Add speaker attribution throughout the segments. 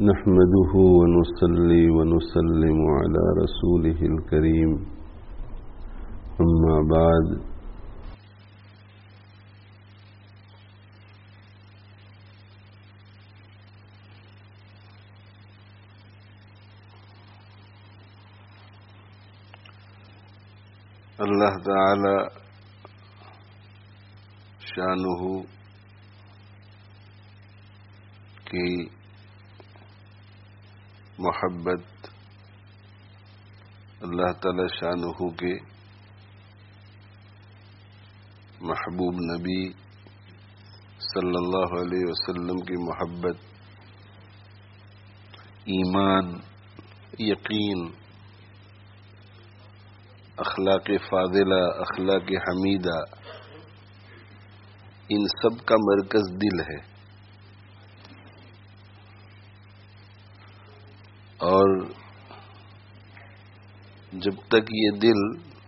Speaker 1: نحمده ونصلي ونسلم على رسوله الكريم أما بعد اللہ تعالی شانہ کی محبت، اللہ تعالی شانہ کے محبوب نبی صلی اللہ علیہ وسلم کی محبت، ایمان، یقین، اخلاق فاضلہ، اخلاق حمیدہ، ان سب کا مرکز دل ہے، اور جب تک یہ دل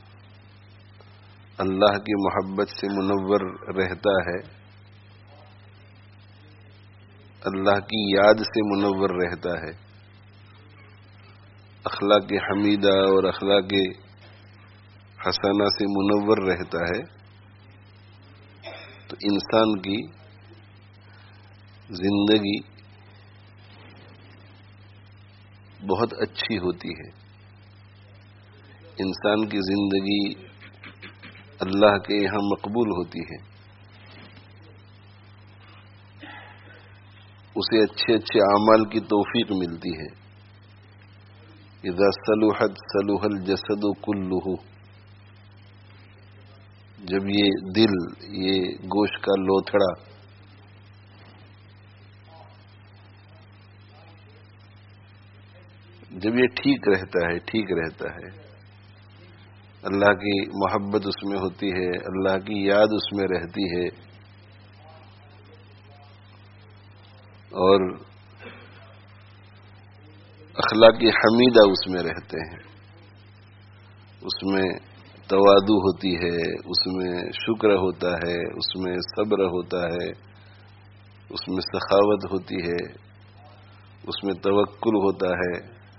Speaker 1: اللہ کی محبت سے منور رہتا ہے، اللہ کی یاد سے منور رہتا ہے، اخلاق حمیدہ اور اخلاق حسنہ سے منور رہتا ہے، تو انسان کی زندگی بہت اچھی ہوتی ہے، انسان کی زندگی اللہ کے یہاں مقبول ہوتی ہے، اسے اچھے اچھے اعمال کی توفیق ملتی ہے۔ اذا صلحت صلح الجسد كله، جب یہ دل، یہ گوشت کا لوتھڑا جب یہ ٹھیک رہتا ہے، اللہ کی محبت اس میں ہوتی ہے، اللہ کی یاد اس میں رہتی ہے، اور اخلاق حمیدہ اس میں رہتے ہیں، اس میں تواضع ہوتی ہے، اس میں شکر ہوتا ہے، اس میں صبر ہوتا ہے، اس میں سخاوت ہوتی ہے، اس میں توکل ہوتا ہے،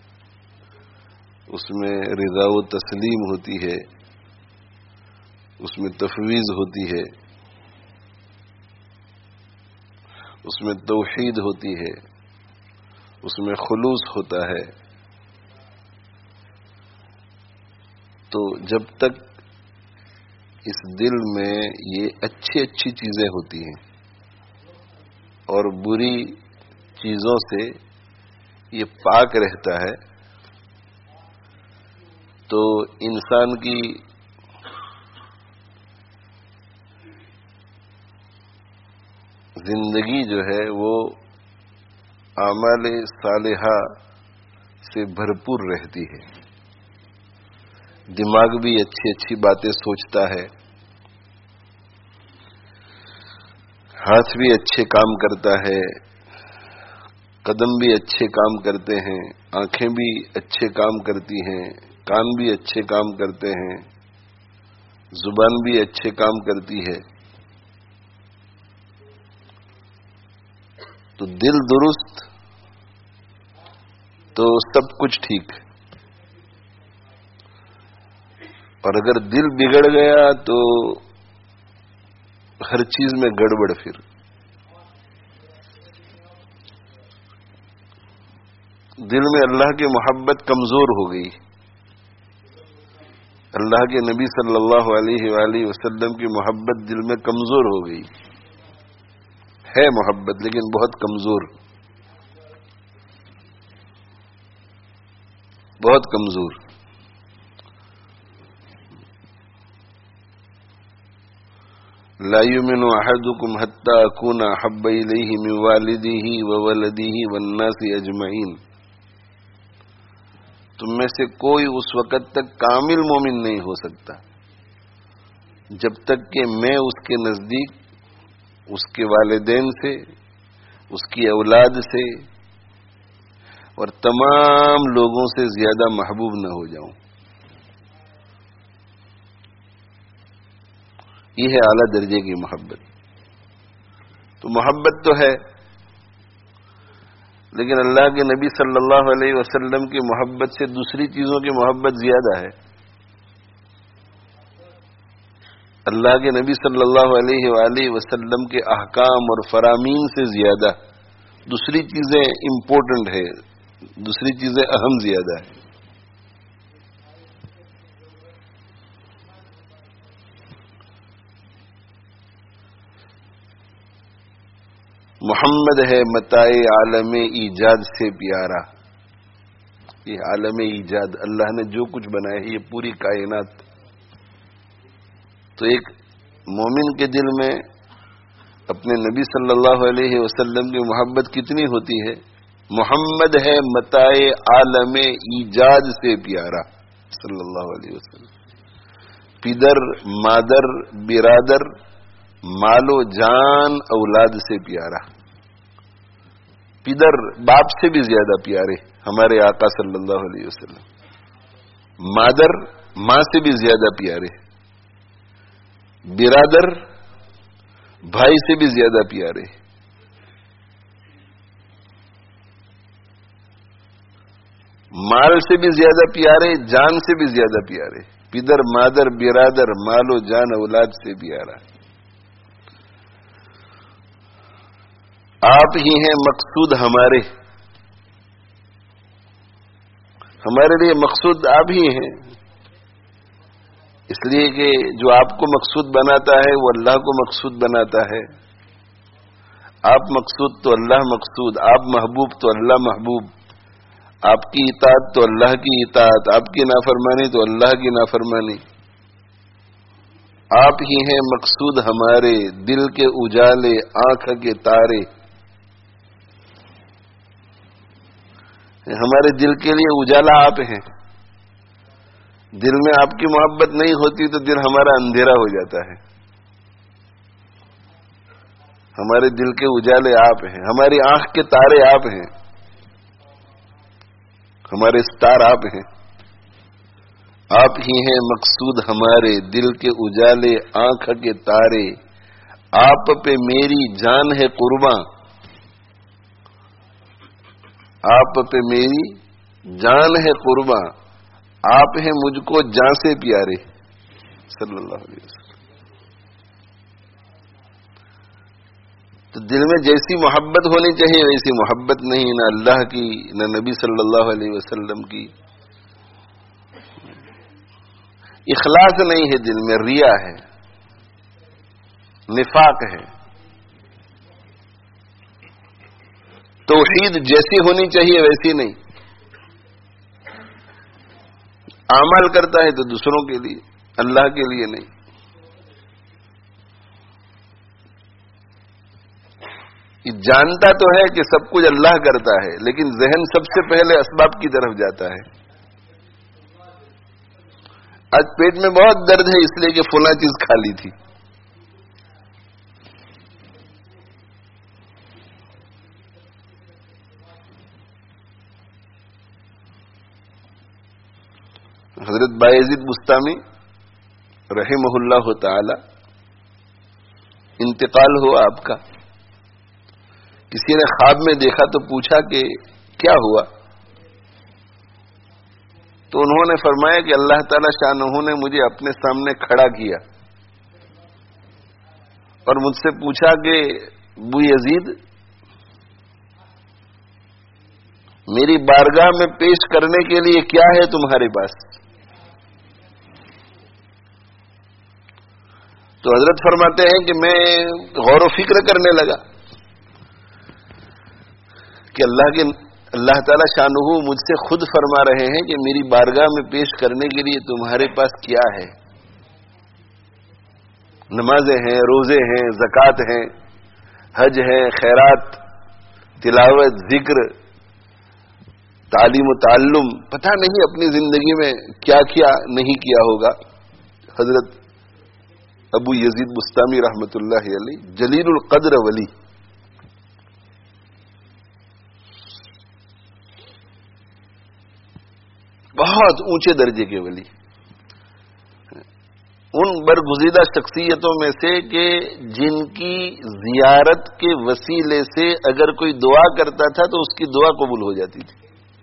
Speaker 1: اس میں رضا و تسلیم ہوتی ہے، اس میں تفویض ہوتی ہے، اس میں توحید ہوتی ہے، اس میں خلوص ہوتا ہے۔ تو جب تک اس دل میں یہ اچھی چیزیں ہوتی ہیں اور بری چیزوں سے یہ پاک رہتا ہے، تو انسان کی زندگی جو ہے وہ اعمال صالحہ سے بھرپور رہتی ہے، دماغ بھی اچھی باتیں سوچتا ہے، ہاتھ بھی اچھے کام کرتا ہے، قدم بھی اچھے کام کرتے ہیں، آنکھیں بھی اچھے کام کرتی ہیں، کان بھی اچھے کام کرتے ہیں، زبان بھی اچھے کام کرتی ہے۔ تو دل درست تو سب کچھ ٹھیک، اور اگر دل بگڑ گیا تو ہر چیز میں گڑبڑ۔ پھر دل میں اللہ کی محبت کمزور ہو گئی، اللہ کے نبی صلی اللہ علیہ وآلہ وسلم کی محبت دل میں کمزور ہو گئی ہے، محبت لیکن بہت کمزور، بہت کمزور۔ لا يؤمن احدكم حتى اكون احب اليه من والده وولده والناس اجمعين، تم میں سے کوئی اس وقت تک کامل مومن نہیں ہو سکتا جب تک کہ میں اس کے نزدیک، اس کے والدین سے، اس کی اولاد سے اور تمام لوگوں سے زیادہ محبوب نہ ہو جاؤں۔ یہ ہے اعلیٰ درجے کی محبت۔ تو محبت تو ہے، لیکن اللہ کے نبی صلی اللہ علیہ وسلم کی محبت سے دوسری چیزوں کی محبت زیادہ ہے. اللہ کے نبی صلی اللہ علیہ وآلہ وسلم کے احکام اور فرامین سے زیادہ دوسری چیزیں امپورٹنٹ ہے، دوسری چیزیں اہم زیادہ ہے. محمد ہے متاع عالم ایجاد سے پیارا. یہ عالم ایجاد اللہ نے جو کچھ بنایا ہے، یہ پوری کائنات. تو ایک مومن کے دل میں اپنے نبی صلی اللہ علیہ وسلم کی محبت کتنی ہوتی ہے؟ محمد ہے متاع عالم ایجاد سے پیارا صلی اللہ علیہ وسلم. پدر مادر برادر مال و جان اولاد سے پیارا. پدر باپ سے بھی زیادہ پیارے ہمارے آقا صلی اللہ علیہ وسلم. مادر ماں سے بھی زیادہ پیارے. برادر بھائی سے بھی زیادہ پیارے. مال سے بھی زیادہ پیارے، جان سے بھی زیادہ پیارے. پدر مادر برادر مال و جان اولاد سے پیارا. آپ ہی ہیں مقصود ہمارے لیے مقصود آپ ہی ہیں. اس لیے کہ جو آپ کو مقصود بناتا ہے وہ اللہ کو مقصود بناتا ہے. آپ مقصود تو اللہ مقصود، آپ محبوب تو اللہ محبوب. آپ کی اطاعت تو اللہ کی اطاعت، آپ کی نافرمانی تو اللہ کی نافرمانی. آپ ہی ہیں مقصود ہمارے، دل کے اجالے آنکھ کے تارے. ہمارے دل کے لیے اجالا آپ ہیں. دل میں آپ کی محبت نہیں ہوتی تو دل ہمارا اندھیرا ہو جاتا ہے. ہمارے دل کے اجالے آپ ہیں، ہماری آنکھ کے تارے آپ ہیں، ہمارے اسٹار آپ ہیں. آپ ہی ہیں مقصود ہمارے، دل کے اجالے آنکھ کے تارے. آپ پہ میری جان ہے قرباں، آپ پہ میری جان ہے قرباں. آپ ہیں مجھ کو جان سے پیارے صلی اللہ علیہ وسلم. تو دل میں جیسی محبت ہونی چاہیے ویسی محبت نہیں، نہ اللہ کی نہ نبی صلی اللہ علیہ وسلم کی. اخلاص نہیں ہے دل میں، ریا ہے، نفاق ہے. توحید جیسی ہونی چاہیے ویسی نہیں. اعمال کرتا ہے تو دوسروں کے لیے، اللہ کے لیے نہیں. یہ جانتا تو ہے کہ سب کچھ اللہ کرتا ہے، لیکن ذہن سب سے پہلے اسباب کی طرف جاتا ہے. آج پیٹ میں بہت درد ہے اس لیے کہ فلاں چیز کھا لی تھی. حضرت بایزید بستامی رحمہ اللہ تعالی انتقال ہوا آپ کا. کسی نے خواب میں دیکھا تو پوچھا کہ کیا ہوا؟ تو انہوں نے فرمایا کہ اللہ تعالی شانہ نے مجھے اپنے سامنے کھڑا کیا اور مجھ سے پوچھا کہ ابو یزید میری بارگاہ میں پیش کرنے کے لیے کیا ہے تمہارے پاس؟ تو حضرت فرماتے ہیں کہ میں غور و فکر کرنے لگا کہ اللہ تعالی شانہ مجھ سے خود فرما رہے ہیں کہ میری بارگاہ میں پیش کرنے کے لیے تمہارے پاس کیا ہے؟ نمازیں ہیں، روزے ہیں، زکوٰۃ ہیں، حج ہے، خیرات، تلاوت، ذکر، تعلیم و تعلم. پتہ نہیں اپنی زندگی میں کیا کیا نہیں کیا ہوگا. حضرت ابو یزید بستامی رحمت اللہ علیہ جلیل القدر ولی، بہت اونچے درجے کے ولی. ان برگزیدہ شخصیتوں میں سے کہ جن کی زیارت کے وسیلے سے اگر کوئی دعا کرتا تھا تو اس کی دعا قبول ہو جاتی تھی.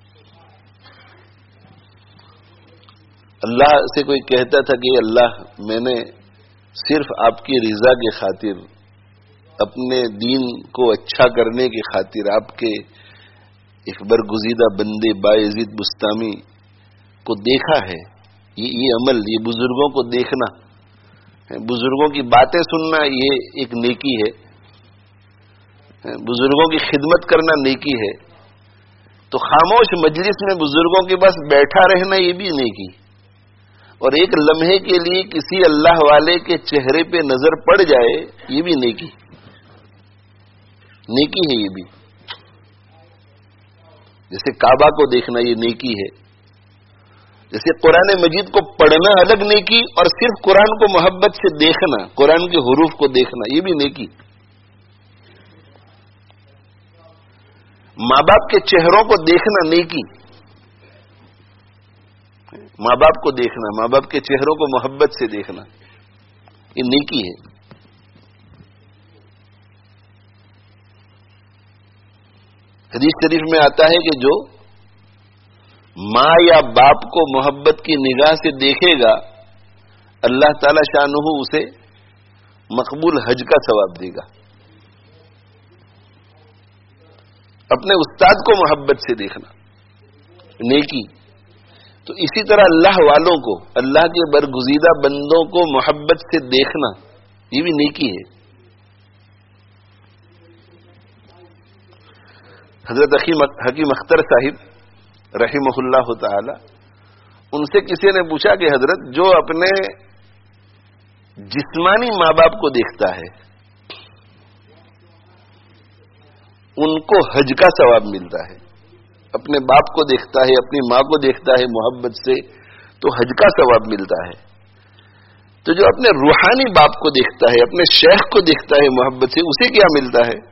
Speaker 1: اللہ سے کوئی کہتا تھا کہ اللہ میں نے صرف آپ کی رضا کی خاطر، اپنے دین کو اچھا کرنے کی خاطر آپ کے ایک برگزیدہ بندے بایزید بستامی کو دیکھا ہے. یہ عمل، یہ بزرگوں کو دیکھنا، بزرگوں کی باتیں سننا، یہ ایک نیکی ہے. بزرگوں کی خدمت کرنا نیکی ہے. تو خاموش مجلس میں بزرگوں کے پاس بیٹھا رہنا یہ بھی نیکی، اور ایک لمحے کے لیے کسی اللہ والے کے چہرے پہ نظر پڑ جائے یہ بھی نیکی ہے. یہ بھی جیسے کعبہ کو دیکھنا یہ نیکی ہے. جیسے قرآن مجید کو پڑھنا الگ نیکی، اور صرف قرآن کو محبت سے دیکھنا، قرآن کے حروف کو دیکھنا یہ بھی نیکی. ماں باپ کے چہروں کو دیکھنا نیکی، ماں باپ کو دیکھنا، ماں باپ کے چہروں کو محبت سے دیکھنا یہ نیکی ہے. حدیث شریف میں آتا ہے کہ جو ماں یا باپ کو محبت کی نگاہ سے دیکھے گا اللہ تعالی شانہ اسے مقبول حج کا ثواب دے گا. اپنے استاد کو محبت سے دیکھنا نیکی. تو اسی طرح اللہ والوں کو، اللہ کے برگزیدہ بندوں کو محبت سے دیکھنا یہ بھی نیکی ہے. حضرت حکیم اختر صاحب رحمہ اللہ تعالی، ان سے کسی نے پوچھا کہ حضرت جو اپنے جسمانی ماں باپ کو دیکھتا ہے ان کو حج کا ثواب ملتا ہے، اپنے باپ کو دیکھتا ہے، اپنی ماں کو دیکھتا ہے محبت سے تو حج کا ثواب ملتا ہے. تو جو اپنے روحانی باپ کو دیکھتا ہے، اپنے شیخ کو دیکھتا ہے محبت سے، اسے کیا ملتا ہے؟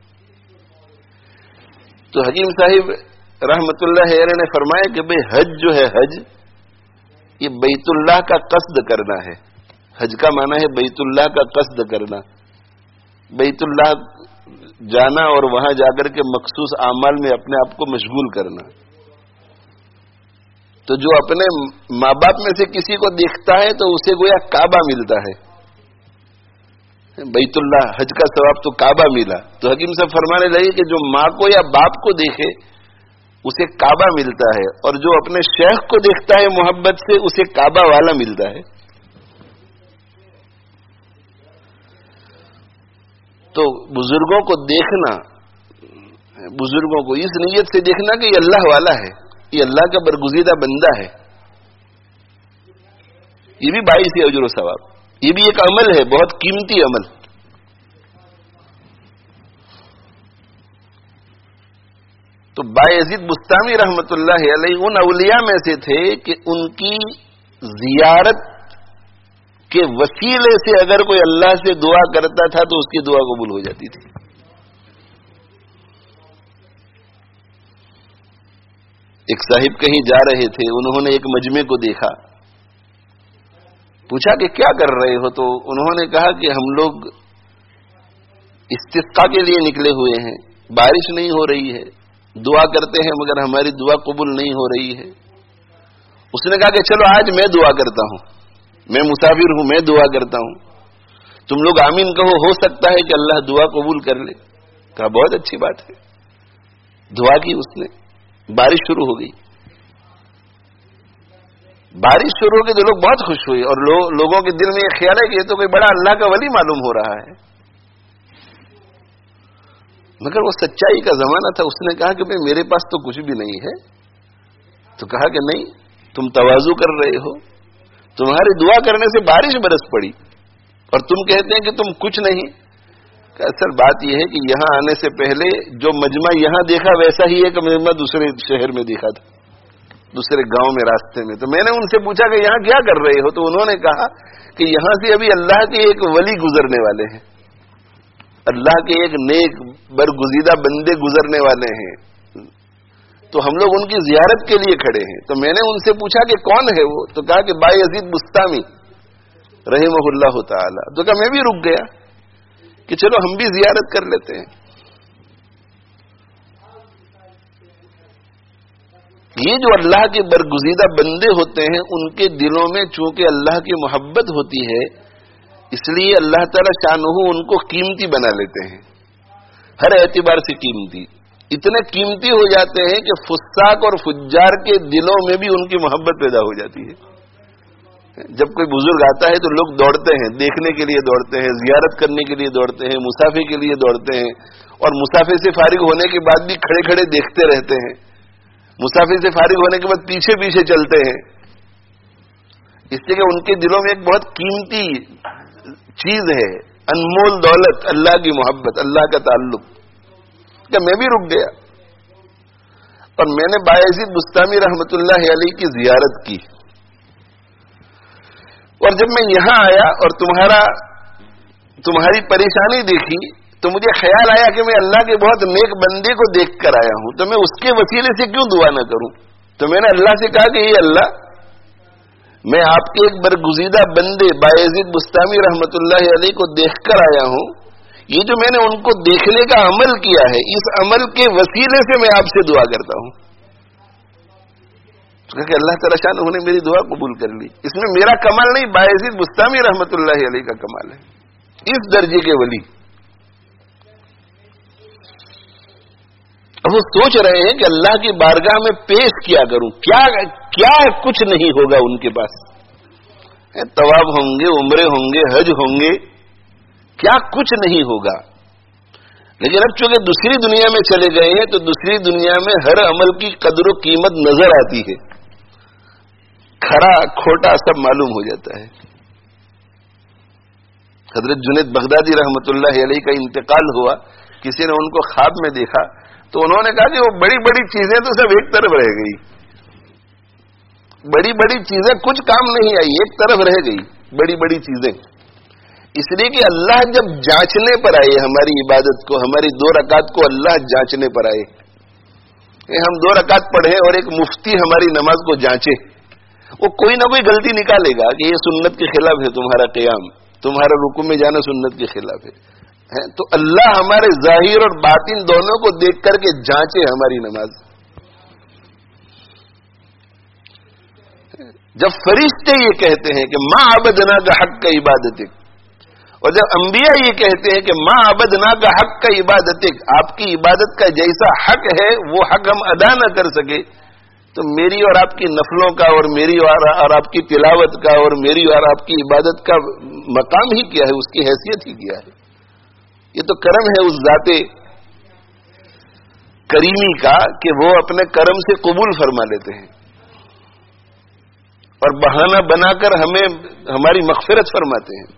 Speaker 1: تو حکیم صاحب رحمت اللہ علیہ نے فرمایا کہ بھئی حج جو ہے، حج یہ بیت اللہ کا قصد کرنا ہے. حج کا معنی ہے بیت اللہ کا قصد کرنا، بیت اللہ جانا اور وہاں جا کر کے مخصوص اعمال میں اپنے آپ کو مشغول کرنا. تو جو اپنے ماں باپ میں سے کسی کو دیکھتا ہے تو اسے گویا کعبہ ملتا ہے. بیت اللہ حج کا ثواب تو کعبہ ملا. تو حکیم صاحب فرمانے لگے کہ جو ماں کو یا باپ کو دیکھے اسے کعبہ ملتا ہے، اور جو اپنے شیخ کو دیکھتا ہے محبت سے اسے کعبہ والا ملتا ہے. تو بزرگوں کو دیکھنا، بزرگوں کو اس نیت سے دیکھنا کہ یہ اللہ والا ہے، یہ اللہ کا برگزیدہ بندہ ہے، یہ بھی باعث اجر و ثواب. یہ بھی ایک عمل ہے، بہت قیمتی عمل. تو بایزید بستامی رحمت اللہ علیہ ان اولیاء میں سے تھے کہ ان کی زیارت کے وسیلے سے اگر کوئی اللہ سے دعا کرتا تھا تو اس کی دعا قبول ہو جاتی تھی. ایک صاحب کہیں جا رہے تھے، انہوں نے ایک مجمع کو دیکھا، پوچھا کہ کیا کر رہے ہو؟ تو انہوں نے کہا کہ ہم لوگ استسقاء کے لیے نکلے ہوئے ہیں، بارش نہیں ہو رہی ہے، دعا کرتے ہیں مگر ہماری دعا قبول نہیں ہو رہی ہے. اس نے کہا کہ چلو آج میں دعا کرتا ہوں، میں مسافر ہوں، میں دعا کرتا ہوں، تم لوگ آمین کہو، ہو سکتا ہے کہ اللہ دعا قبول کر لے. کہا بہت اچھی بات ہے. دعا کی اس نے، بارش شروع ہو گئی. بارش شروع ہو گئی تو لوگ بہت خوش ہوئے، اور لوگوں کے دل میں یہ خیال ہے کہ یہ تو کوئی بڑا اللہ کا ولی معلوم ہو رہا ہے. مگر وہ سچائی کا زمانہ تھا. اس نے کہا کہ بھئی میرے پاس تو کچھ بھی نہیں ہے. تو کہا کہ نہیں، تم تواضع کر رہے ہو، تمہاری دعا کرنے سے بارش برس پڑی اور تم کہتے ہیں کہ تم کچھ نہیں. کہ اصل بات یہ ہے کہ یہاں آنے سے پہلے جو مجمع یہاں دیکھا ویسا ہی ایک مجمع دوسرے شہر میں دیکھا تھا، دوسرے گاؤں میں راستے میں. تو میں نے ان سے پوچھا کہ یہاں کیا کر رہے ہو؟ تو انہوں نے کہا کہ یہاں سے ابھی اللہ کے ایک ولی گزرنے والے ہیں، اللہ کے ایک نیک برگزیدہ بندے گزرنے والے ہیں، تو ہم لوگ ان کی زیارت کے لیے کھڑے ہیں. تو میں نے ان سے پوچھا کہ کون ہے وہ؟ تو کہا کہ بایزید بستامی. رحمہ اللہ تعالی. تو کہا میں بھی رک گیا کہ چلو ہم بھی زیارت کر لیتے ہیں. یہ جو اللہ کے برگزیدہ بندے ہوتے ہیں ان کے دلوں میں چونکہ اللہ کی محبت ہوتی ہے، اس لیے اللہ تعالی شانہ ان کو قیمتی بنا لیتے ہیں، ہر اعتبار سے قیمتی. اتنے قیمتی ہو جاتے ہیں کہ فساق اور فجار کے دلوں میں بھی ان کی محبت پیدا ہو جاتی ہے. جب کوئی بزرگ آتا ہے تو لوگ دوڑتے ہیں، دیکھنے کے لیے دوڑتے ہیں، زیارت کرنے کے لیے دوڑتے ہیں، مسافر کے لیے دوڑتے ہیں، اور مسافر سے فارغ ہونے کے بعد بھی کھڑے کھڑے دیکھتے رہتے ہیں. مسافر سے فارغ ہونے کے بعد پیچھے پیچھے چلتے ہیں، اس لیے کہ ان کے دلوں میں ایک بہت قیمتی چیز ہے، انمول دولت، اللہ کی محبت، اللہ کا تعلق. کہ میں بھی رک گیا اور میں نے بایزید بستامی رحمت اللہ علیہ کی زیارت کی. اور جب میں یہاں آیا اور تمہاری پریشانی دیکھی تو مجھے خیال آیا کہ میں اللہ کے بہت نیک بندے کو دیکھ کر آیا ہوں، تو میں اس کے وسیلے سے کیوں دعا نہ کروں. تو میں نے اللہ سے کہا کہ یہ اللہ، میں آپ کے ایک برگزیدہ بندے بایزید بستامی رحمت اللہ علیہ کو دیکھ کر آیا ہوں، یہ جو میں نے ان کو دیکھنے کا عمل کیا ہے، اس عمل کے وسیلے سے میں آپ سے دعا کرتا ہوں. کہ اللہ تعالی شان انہوں نے میری دعا قبول کر لی. اس میں میرا کمال نہیں، بایزید بستامی رحمت اللہ علیہ کا کمال ہے. اس درجے کے ولی. اب وہ سوچ رہے ہیں کہ اللہ کی بارگاہ میں پیش کیا کروں، کیا کچھ نہیں ہوگا ان کے پاس. طواف ہوں گے، عمرے ہوں گے، حج ہوں گے، کیا کچھ نہیں ہوگا. لیکن اب چونکہ دوسری دنیا میں چلے گئے ہیں تو دوسری دنیا میں ہر عمل کی قدر و قیمت نظر آتی ہے، کھڑا کھوٹا سب معلوم ہو جاتا ہے. حضرت جنید بغدادی رحمت اللہ علیہ کا انتقال ہوا، کسی نے ان کو خواب میں دیکھا تو انہوں نے کہا کہ وہ بڑی بڑی چیزیں تو سب ایک طرف رہ گئی، بڑی بڑی چیزیں کچھ کام نہیں آئی، ایک طرف رہ گئی بڑی بڑی چیزیں. اس لیے کہ اللہ جب جانچنے پر آئے ہماری عبادت کو، ہماری 2 رکعت کو اللہ جانچنے پر آئے، ہم 2 رکعت پڑھیں اور ایک مفتی ہماری نماز کو جانچے، وہ کوئی نہ کوئی غلطی نکالے گا کہ یہ سنت کے خلاف ہے، تمہارا قیام، تمہارا رکوع میں جانا سنت کے خلاف ہے. تو اللہ ہمارے ظاہر اور باطن دونوں کو دیکھ کر کے جانچے ہماری نماز. جب فرشتے یہ کہتے ہیں کہ ما عبدنا کا حق کا عبادت، اور جب انبیاء یہ کہتے ہیں کہ ما عبدنا کا حق کا عبادت، آپ کی عبادت کا جیسا حق ہے وہ حق ہم ادا نہ کر سکے، تو میری اور آپ کی نفلوں کا اور میری اور آپ کی تلاوت کا اور میری اور آپ کی عبادت کا مقام ہی کیا ہے، اس کی حیثیت ہی کیا ہے. یہ تو کرم ہے اس ذات کریمی کا کہ وہ اپنے کرم سے قبول فرما لیتے ہیں اور بہانہ بنا کر ہمیں ہماری مغفرت فرماتے ہیں.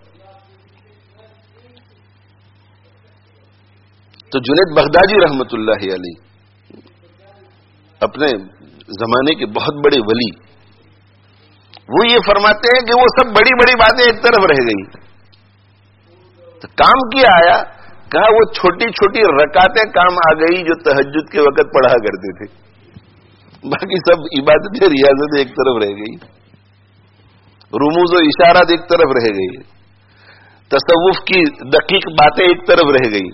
Speaker 1: تو جنید بغدادی رحمت اللہ علیہ اپنے زمانے کے بہت بڑے ولی، وہ یہ فرماتے ہیں کہ وہ سب بڑی بڑی باتیں ایک طرف رہ گئی، تو کام کیا آیا؟ کہا وہ چھوٹی چھوٹی رکعتیں کام آ گئی جو تہجد کے وقت پڑھا کرتے تھے، باقی سب عبادتیں ریاضتیں ایک طرف رہ گئی، رموز و اشارات ایک طرف رہ گئی، تصوف کی دقیق باتیں ایک طرف رہ گئی،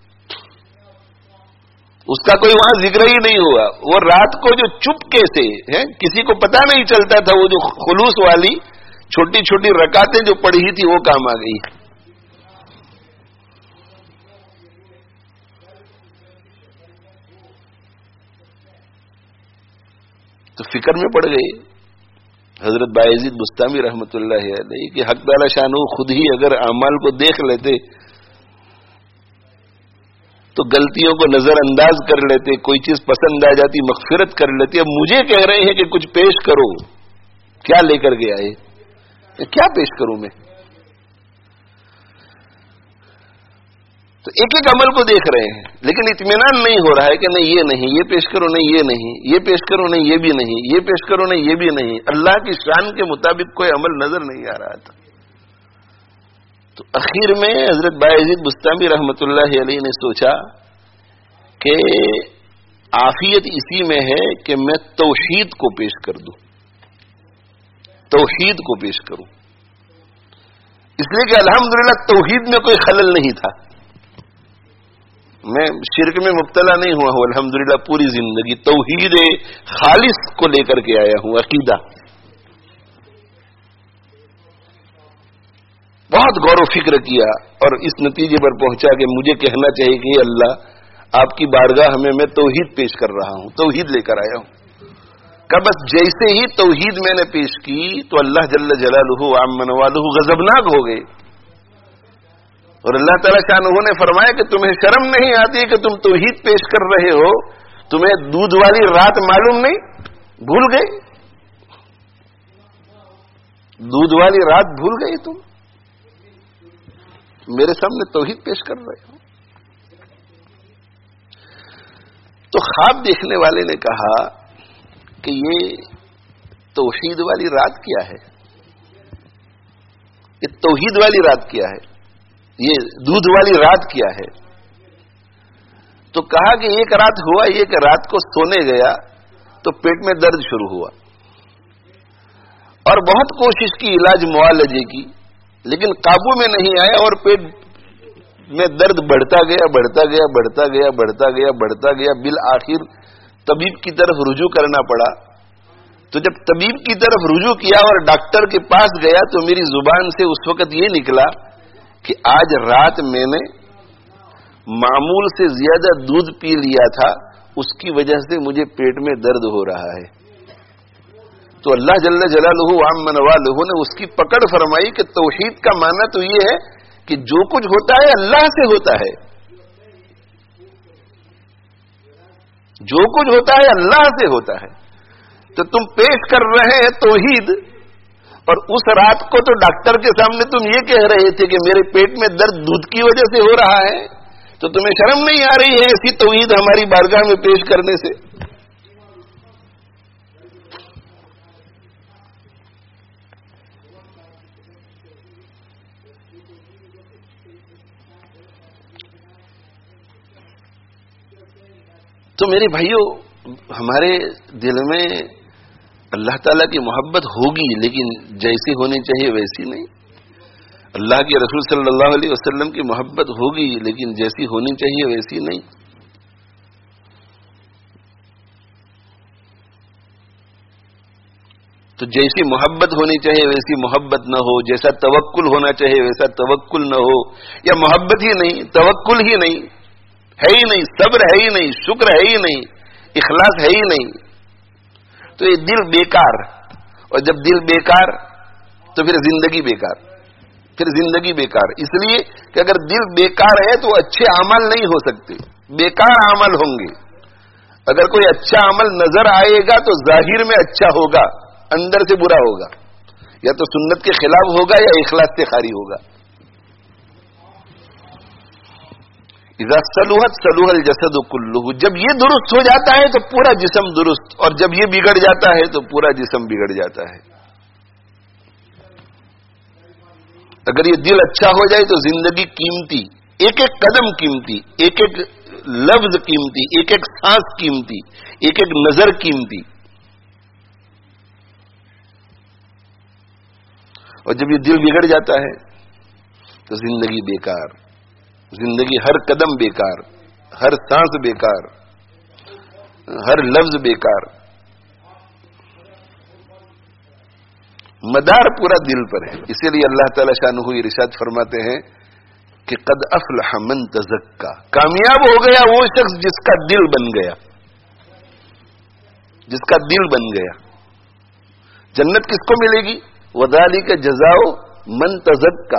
Speaker 1: اس کا کوئی وہاں ذکر ہی نہیں ہوا. وہ رات کو جو چپکے سے کسی کو پتا نہیں چلتا تھا، وہ جو خلوص والی چھوٹی چھوٹی رکعتیں جو پڑھی تھی وہ کام آ گئی. تو فکر میں پڑ گئے حضرت بایزید بستامی رحمت اللہ علیہ کہ حق تعالی شانہ خود ہی اگر اعمال کو دیکھ لیتے تو غلطیوں کو نظر انداز کر لیتے، کوئی چیز پسند آ جاتی مغفرت کر لیتے. اب مجھے کہہ رہے ہیں کہ کچھ پیش کرو، کیا لے کر کے آئے؟ کیا پیش کروں میں؟ تو ایک ایک عمل کو دیکھ رہے ہیں لیکن اطمینان نہیں ہو رہا ہے کہ نہیں یہ نہیں، یہ پیش کرو نہیں، یہ نہیں، یہ پیش کرو نہیں، یہ بھی نہیں، یہ پیش کرو نہیں، یہ بھی نہیں. اللہ کی شان کے مطابق کوئی عمل نظر نہیں آ رہا تھا. تو اخیر میں حضرت بایزید بستامی رحمت اللہ علیہ نے سوچا کہ عافیت اسی میں ہے کہ میں توحید کو پیش کر دوں، توحید کو پیش کروں. اس لیے کہ الحمدللہ توحید میں کوئی خلل نہیں تھا. میں شرک میں مبتلا نہیں ہوا ہوں الحمدللہ. پوری زندگی توحید خالص کو لے کر کے آیا ہوں. عقیدہ بہت غور و فکر کیا اور اس نتیجے پر پہنچا کہ مجھے کہنا چاہیے کہ اللہ آپ کی بارگاہ میں توحید پیش کر رہا ہوں, توحید لے کر آیا ہوں. کہ بس جیسے ہی توحید میں نے پیش کی تو اللہ جل جلالہ عم نوالہ غضبناک ہو گئے. اور اللہ تعالیٰ شانہ نے فرمایا کہ تمہیں شرم نہیں آتی کہ تم توحید پیش کر رہے ہو, تمہیں دودھ والی رات معلوم نہیں, بھول گئے, دودھ والی رات بھول گئے, تم میرے سامنے توحید پیش کر رہے ہو. تو خواب دیکھنے والے نے کہا کہ یہ توحید والی رات کیا ہے, یہ توحید والی رات کیا ہے, یہ دودھ والی رات کیا ہے. تو کہا کہ ایک رات ہوا یہ کہ رات کو سونے گیا تو پیٹ میں درد شروع ہوا اور بہت کوشش کی علاج معالجے کی, لیکن قابو میں نہیں آیا اور پیٹ میں درد بڑھتا گیا بڑھتا گیا بڑھتا گیا بڑھتا گیا بڑھتا گیا. بالآخر طبیب کی طرف رجوع کرنا پڑا. تو جب طبیب کی طرف رجوع کیا اور ڈاکٹر کے پاس گیا تو میری زبان سے اس وقت یہ نکلا کہ آج رات میں نے معمول سے زیادہ دودھ پی لیا تھا, اس کی وجہ سے مجھے پیٹ میں درد ہو رہا ہے. تو اللہ جل جلالہ عم نوالہ نے اس کی پکڑ فرمائی کہ توحید کا معنی تو یہ ہے کہ جو کچھ ہوتا ہے اللہ سے ہوتا ہے, جو کچھ ہوتا ہے اللہ سے ہوتا ہے. تو تم پیش کر رہے ہیں توحید, اور اس رات کو تو ڈاکٹر کے سامنے تم یہ کہہ رہے تھے کہ میرے پیٹ میں درد دودھ کی وجہ سے ہو رہا ہے, تو تمہیں شرم نہیں آ رہی ہے ایسی توحید ہماری بارگاہ میں پیش کرنے سے؟ تو میرے بھائیوں, ہمارے دل میں اللہ تعالیٰ کی محبت ہوگی لیکن جیسی ہونی چاہیے ویسی نہیں. اللہ کے رسول صلی اللہ علیہ وسلم کی محبت ہوگی لیکن جیسی ہونی چاہیے ویسی نہیں. تو جیسی محبت ہونی چاہیے ویسی محبت نہ ہو, جیسا توکل ہونا چاہیے ویسا توکل نہ ہو, یا محبت ہی نہیں, توکل ہی نہیں, ہے ہی نہیں, صبر ہے ہی نہیں, شکر ہے ہی نہیں, اخلاص ہے ہی نہیں, تو یہ دل بیکار. اور جب دل بیکار تو پھر زندگی بیکار, پھر زندگی بیکار. اس لیے کہ اگر دل بیکار ہے تو اچھے عمل نہیں ہو سکتے, بیکار عمل ہوں گے. اگر کوئی اچھا عمل نظر آئے گا تو ظاہر میں اچھا ہوگا, اندر سے برا ہوگا, یا تو سنت کے خلاف ہوگا یا اخلاص سے خالی ہوگا. اذا صلحت صلح الجسد كله, جب یہ درست ہو جاتا ہے تو پورا جسم درست, اور جب یہ بگڑ جاتا ہے تو پورا جسم بگڑ جاتا ہے. اگر یہ دل اچھا ہو جائے تو زندگی قیمتی, ایک ایک قدم قیمتی, ایک ایک لفظ قیمتی, ایک ایک سانس قیمتی, ایک ایک نظر قیمتی. اور جب یہ دل بگڑ جاتا ہے تو زندگی بیکار, زندگی ہر قدم بیکار, ہر سانس بیکار, ہر لفظ بیکار. مدار پورا دل پر ہے. اسی لیے اللہ تعالی شانہ ارشاد فرماتے ہیں کہ قد افلح من تزکا, کامیاب ہو گیا وہ شخص جس کا دل بن گیا, جس کا دل بن گیا. جنت کس کو ملے گی؟ وذالک جزاء من تزکا.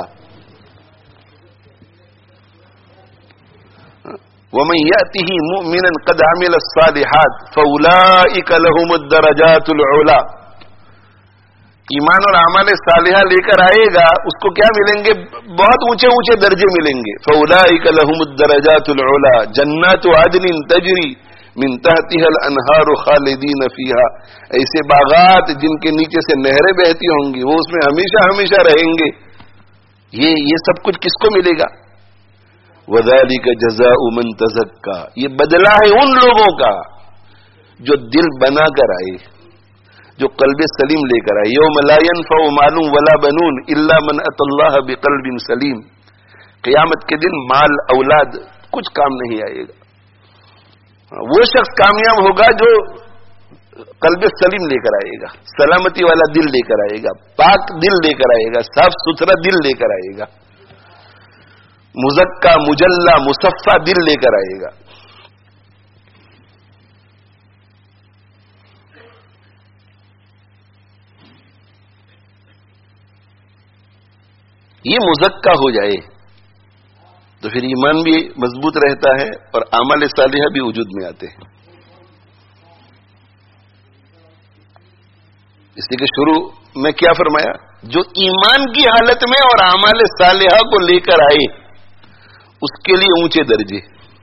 Speaker 1: ومن يأته مؤمنا قد عمل الصالحات فأولئك لهم الدرجات العلا. ایمان اور اعمال صالحہ لے کر آئے گا, اس کو کیا ملیں گے؟ بہت اونچے اونچے درجے ملیں گے. فأولئك لهم الدرجات العلا جنات عدن تجری من تحتها الانہار خالدین فیها. ایسے باغات جن کے نیچے سے نہریں بہتی ہوں گی, وہ اس میں ہمیشہ ہمیشہ رہیں گے. یہ سب کچھ کس کو ملے گا؟ وذالک جزاء من تزکا. یہ بدلہ ہے ان لوگوں کا جو دل بنا کر آئے, جو قلب سلیم لے کر آئے. یوم لا ينفع مال ولا بنون الا من اتى الله بقلب سلیم. قیامت کے دن مال اولاد کچھ کام نہیں آئے گا. وہ شخص کامیاب ہوگا جو قلب سلیم لے کر آئے گا, سلامتی والا دل لے کر آئے گا, پاک دل لے کر آئے گا, صاف ستھرا دل لے کر آئے گا, مزکا مجلہ مصفہ دل لے کر آئے گا. یہ مزکا ہو جائے تو پھر ایمان بھی مضبوط رہتا ہے اور اعمال صالحہ بھی وجود میں آتے ہیں. اس لیے کہ شروع میں کیا فرمایا, جو ایمان کی حالت میں اور اعمال صالحہ کو لے کر آئے اس کے لیے اونچے درجے,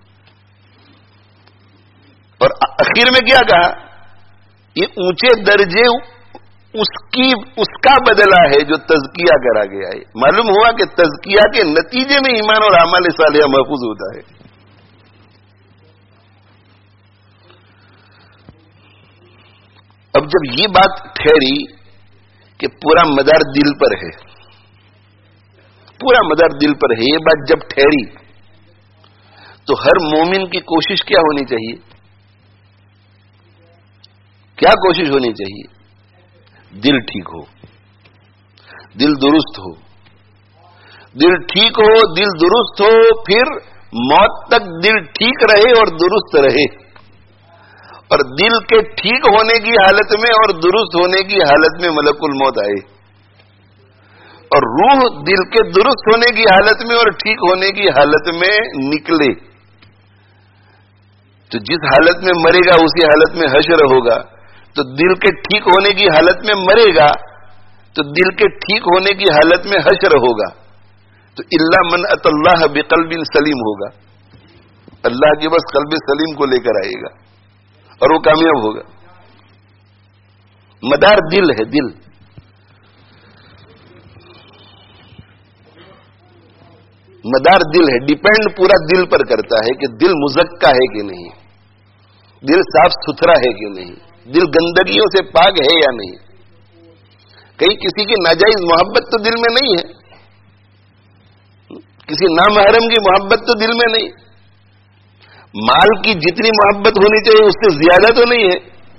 Speaker 1: اور اخیر میں کیا کہا, یہ اونچے درجے اس کا بدلہ ہے جو تزکیہ کرا گیا ہے. معلوم ہوا کہ تزکیہ کے نتیجے میں ایمان اور اعمال صالحہ محفوظ ہوتا ہے. اب جب یہ بات ٹھہری کہ پورا مدار دل پر ہے, پورا مدار دل پر ہے, یہ بات جب ٹھہری تو ہر مومن کی کوشش کیا ہونی چاہیے, کیا کوشش ہونی چاہیے؟ دل ٹھیک ہو, دل درست ہو, دل ٹھیک ہو, دل درست ہو, پھر موت تک دل ٹھیک رہے اور درست رہے, اور دل کے ٹھیک ہونے کی حالت میں اور درست ہونے کی حالت میں ملک الموت آئے, اور روح دل کے درست ہونے کی حالت میں اور ٹھیک ہونے کی حالت میں نکلے. تو جس حالت میں مرے گا اسی حالت میں حشر ہوگا. تو دل کے ٹھیک ہونے کی حالت میں مرے گا تو دل کے ٹھیک ہونے کی حالت میں حشر ہوگا. تو الا من اتى الله بقلب سلیم ہوگا, اللہ کے بس قلب سلیم کو لے کر آئے گا اور وہ کامیاب ہوگا. مدار دل ہے, دل. مدار دل ہے, ڈیپینڈ پورا دل پر کرتا ہے کہ دل مزکا ہے کہ نہیں, دل صاف ستھرا ہے کہ نہیں, دل گندگیوں سے پاک ہے یا نہیں. کہیں کسی کی ناجائز محبت تو دل میں نہیں ہے, کسی نامحرم کی محبت تو دل میں نہیں, مال کی جتنی محبت ہونی چاہیے اس سے زیادہ تو نہیں ہے.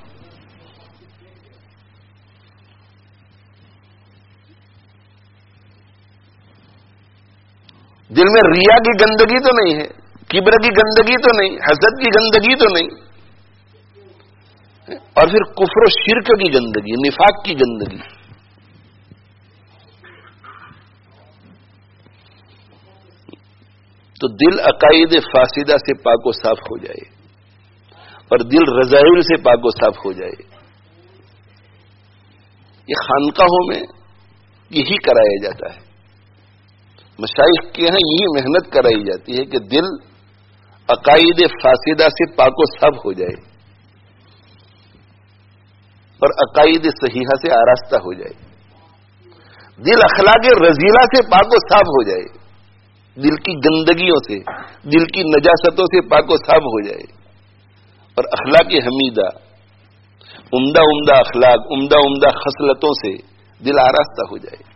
Speaker 1: دل میں ریا کی گندگی تو نہیں ہے, کبر کی گندگی تو نہیں, حسد کی گندگی تو نہیں, اور پھر کفر و شرک کی گندگی, نفاق کی گندگی. تو دل عقائد فاسدہ سے پاک و صاف ہو جائے اور دل رذائل سے پاک و صاف ہو جائے. یہ خانقاہوں میں یہی کرایا جاتا ہے, مشائخ کے یہاں یہی محنت کرائی جاتی ہے کہ دل عقائد فاسدہ سے پاک و صاف ہو جائے اور عقائد صحیحہ سے آراستہ ہو جائے. دل اخلاق رذیلہ سے پاک و صاف ہو جائے, دل کی گندگیوں سے, دل کی نجاستوں سے پاک و صاف ہو جائے, اور اخلاق حمیدہ, عمدہ عمدہ اخلاق, عمدہ عمدہ خصلتوں سے دل آراستہ ہو جائے.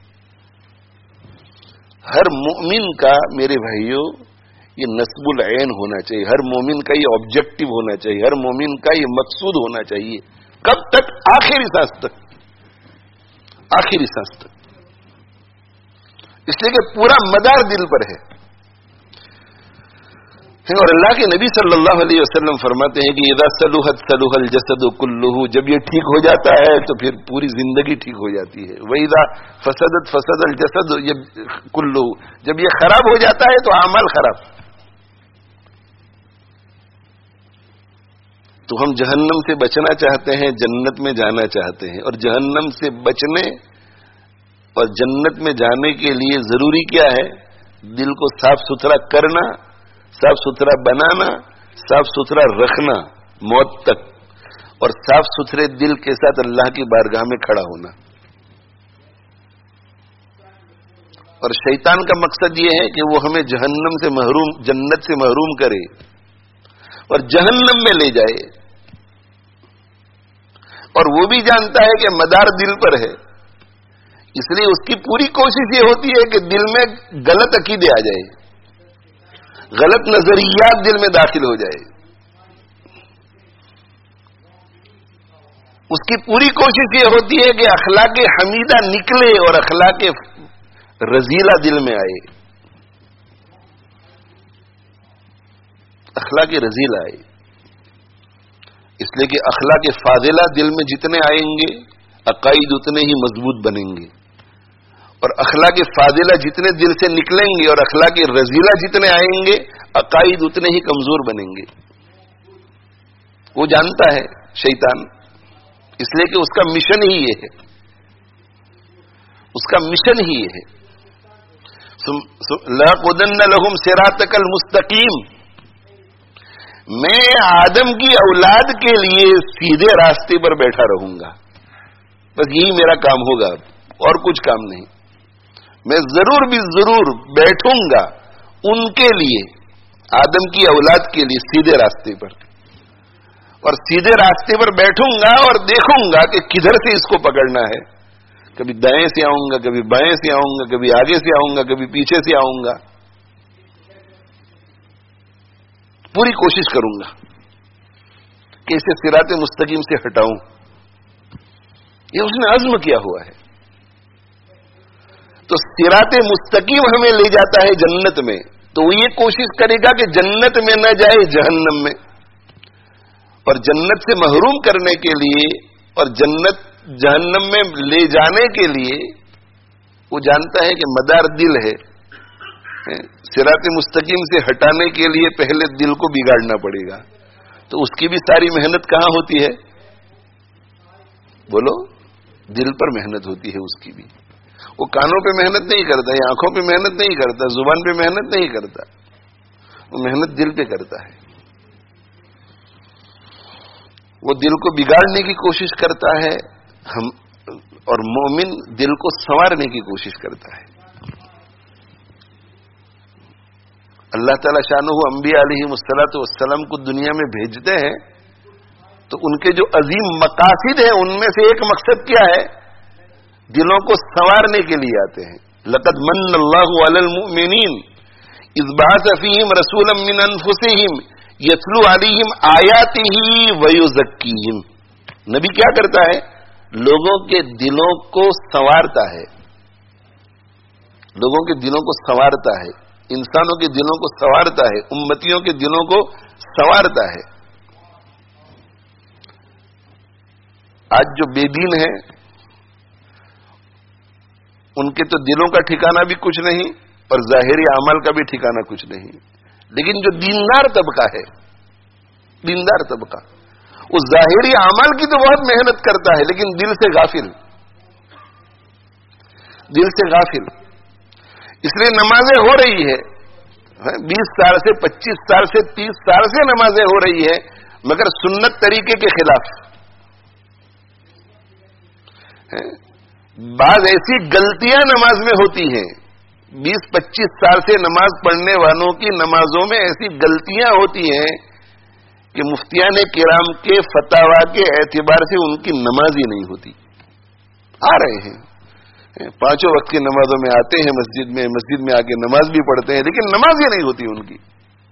Speaker 1: ہر مومن کا میرے بھائیوں یہ نصب العین ہونا چاہیے, ہر مومن کا یہ آبجیکٹو ہونا چاہیے, ہر مومن کا یہ مقصود ہونا چاہیے. کب تک؟ آخری سانس تک, آخری سانس تک. اس لیے کہ پورا مدار دل پر ہے. اور اللہ کے نبی صلی اللہ علیہ وسلم فرماتے ہیں کہ اذا صلحت صلح الجسد كله, جب یہ ٹھیک ہو جاتا ہے تو پھر پوری زندگی ٹھیک ہو جاتی ہے. واذا فسدت فسد الجسد كله, جب یہ خراب ہو جاتا ہے تو اعمال خراب. تو ہم جہنم سے بچنا چاہتے ہیں, جنت میں جانا چاہتے ہیں, اور جہنم سے بچنے اور جنت میں جانے کے لیے ضروری کیا ہے؟ دل کو صاف ستھرا کرنا, صاف ستھرا بنانا, صاف ستھرا رکھنا موت تک, اور صاف ستھرے دل کے ساتھ اللہ کی بارگاہ میں کھڑا ہونا. اور شیطان کا مقصد یہ ہے کہ وہ ہمیں جہنم سے محروم, جنت سے محروم کرے اور جہنم میں لے جائے. اور وہ بھی جانتا ہے کہ مدار دل پر ہے، اس لیے اس کی پوری کوشش یہ ہوتی ہے کہ دل میں غلط عقیدے آ جائے، غلط نظریات دل میں داخل ہو جائے. اس کی پوری کوشش یہ ہوتی ہے کہ اخلاق حمیدہ نکلے اور اخلاق رذیلہ دل میں آئے، اخلاق رذیلہ آئے. اس لیے کہ اخلاق فاضلہ دل میں جتنے آئیں گے عقائد اتنے ہی مضبوط بنیں گے، اور اخلاق فاضلہ جتنے دل سے نکلیں گے اور اخلاق رذیلہ جتنے آئیں گے عقائد اتنے ہی کمزور بنیں گے. وہ جانتا ہے شیطان، اس لیے کہ اس کا مشن ہی یہ ہے، اس کا مشن ہی یہ ہے. لَأَقْعُدَنَّ لَهُمْ صِرَاطَكَ الْمُسْتَقِيمَ، میں آدم کی اولاد کے لیے سیدھے راستے پر بیٹھا رہوں گا، بس یہی میرا کام ہوگا اور کچھ کام نہیں. میں ضرور بھی ضرور بیٹھوں گا ان کے لیے، آدم کی اولاد کے لیے سیدھے راستے پر، اور سیدھے راستے پر بیٹھوں گا اور دیکھوں گا کہ کدھر سے اس کو پکڑنا ہے. کبھی دائیں سے آؤں گا، کبھی بائیں سے آؤں گا، کبھی آگے سے آؤں گا، کبھی پیچھے سے آؤں گا. پوری کوشش کروں گا کہ اسے صراط مستقیم سے ہٹاؤں. یہ اس نے عزم کیا ہوا ہے. تو صراط مستقیم ہمیں لے جاتا ہے جنت میں، تو وہ یہ کوشش کرے گا کہ جنت میں نہ جائے، جہنم میں. اور جنت سے محروم کرنے کے لیے اور جنت جہنم میں لے جانے کے لیے وہ جانتا ہے کہ مدار دل ہے. صراط مستقیم سے ہٹانے کے لیے پہلے دل کو بگاڑنا پڑے گا. تو اس کی بھی ساری محنت کہاں ہوتی ہے؟ بولو، دل پر محنت ہوتی ہے اس کی بھی. وہ کانوں پہ محنت نہیں کرتا، یا آنکھوں پہ محنت نہیں کرتا، زبان پہ محنت نہیں کرتا، وہ محنت دل پہ کرتا ہے. وہ دل کو بگاڑنے کی کوشش کرتا ہے، اور مومن دل کو سنوارنے کی کوشش کرتا ہے. اللہ تعالی شانہ انبیاء علیہم الصلوۃ والسلام کو دنیا میں بھیجتے ہیں تو ان کے جو عظیم مقاصد ہیں ان میں سے ایک مقصد کیا ہے؟ دلوں کو سنوارنے کے لیے آتے ہیں. لقد من اللہ علی المؤمنین اذ بعث فیہم رسولا من انفسہم یتلو علیہم آیاتہ ویزکیہم. نبی کیا کرتا ہے؟ لوگوں کے دلوں کو سنوارتا ہے، لوگوں کے دلوں کو سنوارتا ہے، انسانوں کے دلوں کو سنوارتا ہے، امتیوں کے دلوں کو سنوارتا ہے. آج جو بے دین ہیں ان کے تو دلوں کا ٹھکانہ بھی کچھ نہیں اور ظاہری اعمال کا بھی ٹھکانہ کچھ نہیں. لیکن جو دیندار طبقہ ہے، دیندار طبقہ، اس ظاہری اعمال کی تو بہت محنت کرتا ہے لیکن دل سے غافل، دل سے غافل. اس لیے نمازیں ہو رہی ہے 20 سال سے 25 سال سے 30 سال سے نمازیں ہو رہی ہے مگر سنت طریقے کے خلاف. بعض ایسی غلطیاں نماز میں ہوتی ہیں، 20-25 سال سے نماز پڑھنے والوں کی نمازوں میں ایسی غلطیاں ہوتی ہیں کہ مفتیان کرام کے فتاوا کے اعتبار سے ان کی نماز ہی نہیں ہوتی. آ رہے ہیں 5 وقت کی نمازوں میں آتے ہیں، مسجد میں آ کے نماز بھی پڑھتے ہیں لیکن نماز ہی نہیں ہوتی ان کی.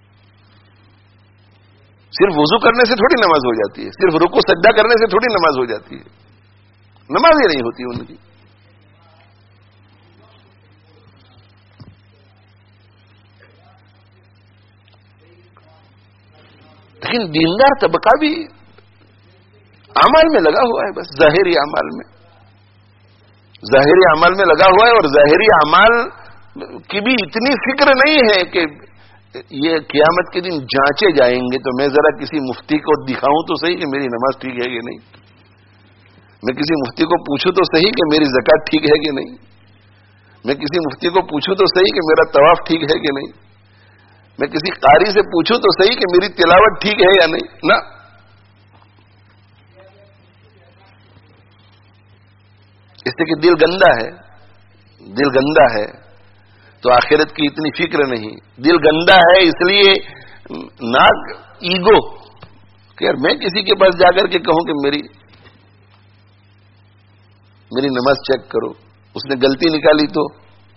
Speaker 1: صرف وضو کرنے سے تھوڑی نماز ہو جاتی ہے، صرف رکوع سجدہ کرنے سے تھوڑی نماز ہو جاتی ہے، نماز ہی نہیں ہوتی ان کی. لیکن دیندار طبقہ بھی اعمال میں لگا ہوا ہے، بس ظاہری اعمال میں، ظاہری اعمال میں لگا ہوا ہے. اور ظاہری اعمال کی بھی اتنی فکر نہیں ہے کہ یہ قیامت کے دن جانچے جائیں گے تو میں ذرا کسی مفتی کو دکھاؤں تو صحیح کہ میری نماز ٹھیک ہے کہ نہیں، میں کسی مفتی کو پوچھوں تو صحیح کہ میری زکات ٹھیک ہے کہ نہیں، میں کسی مفتی کو پوچھوں تو صحیح کہ میرا طواف ٹھیک ہے کہ نہیں، میں کسی قاری سے پوچھوں تو صحیح کہ میری تلاوت ٹھیک ہے یا نہیں. نہ، اس سے کہ دل گندا ہے، دل گندا ہے تو آخرت کی اتنی فکر نہیں. دل گندا ہے اس لیے ایگو کہ یار میں کسی کے پاس جا کر کے کہوں کہ میری میری نماز چیک کرو. اس نے غلطی نکالی تو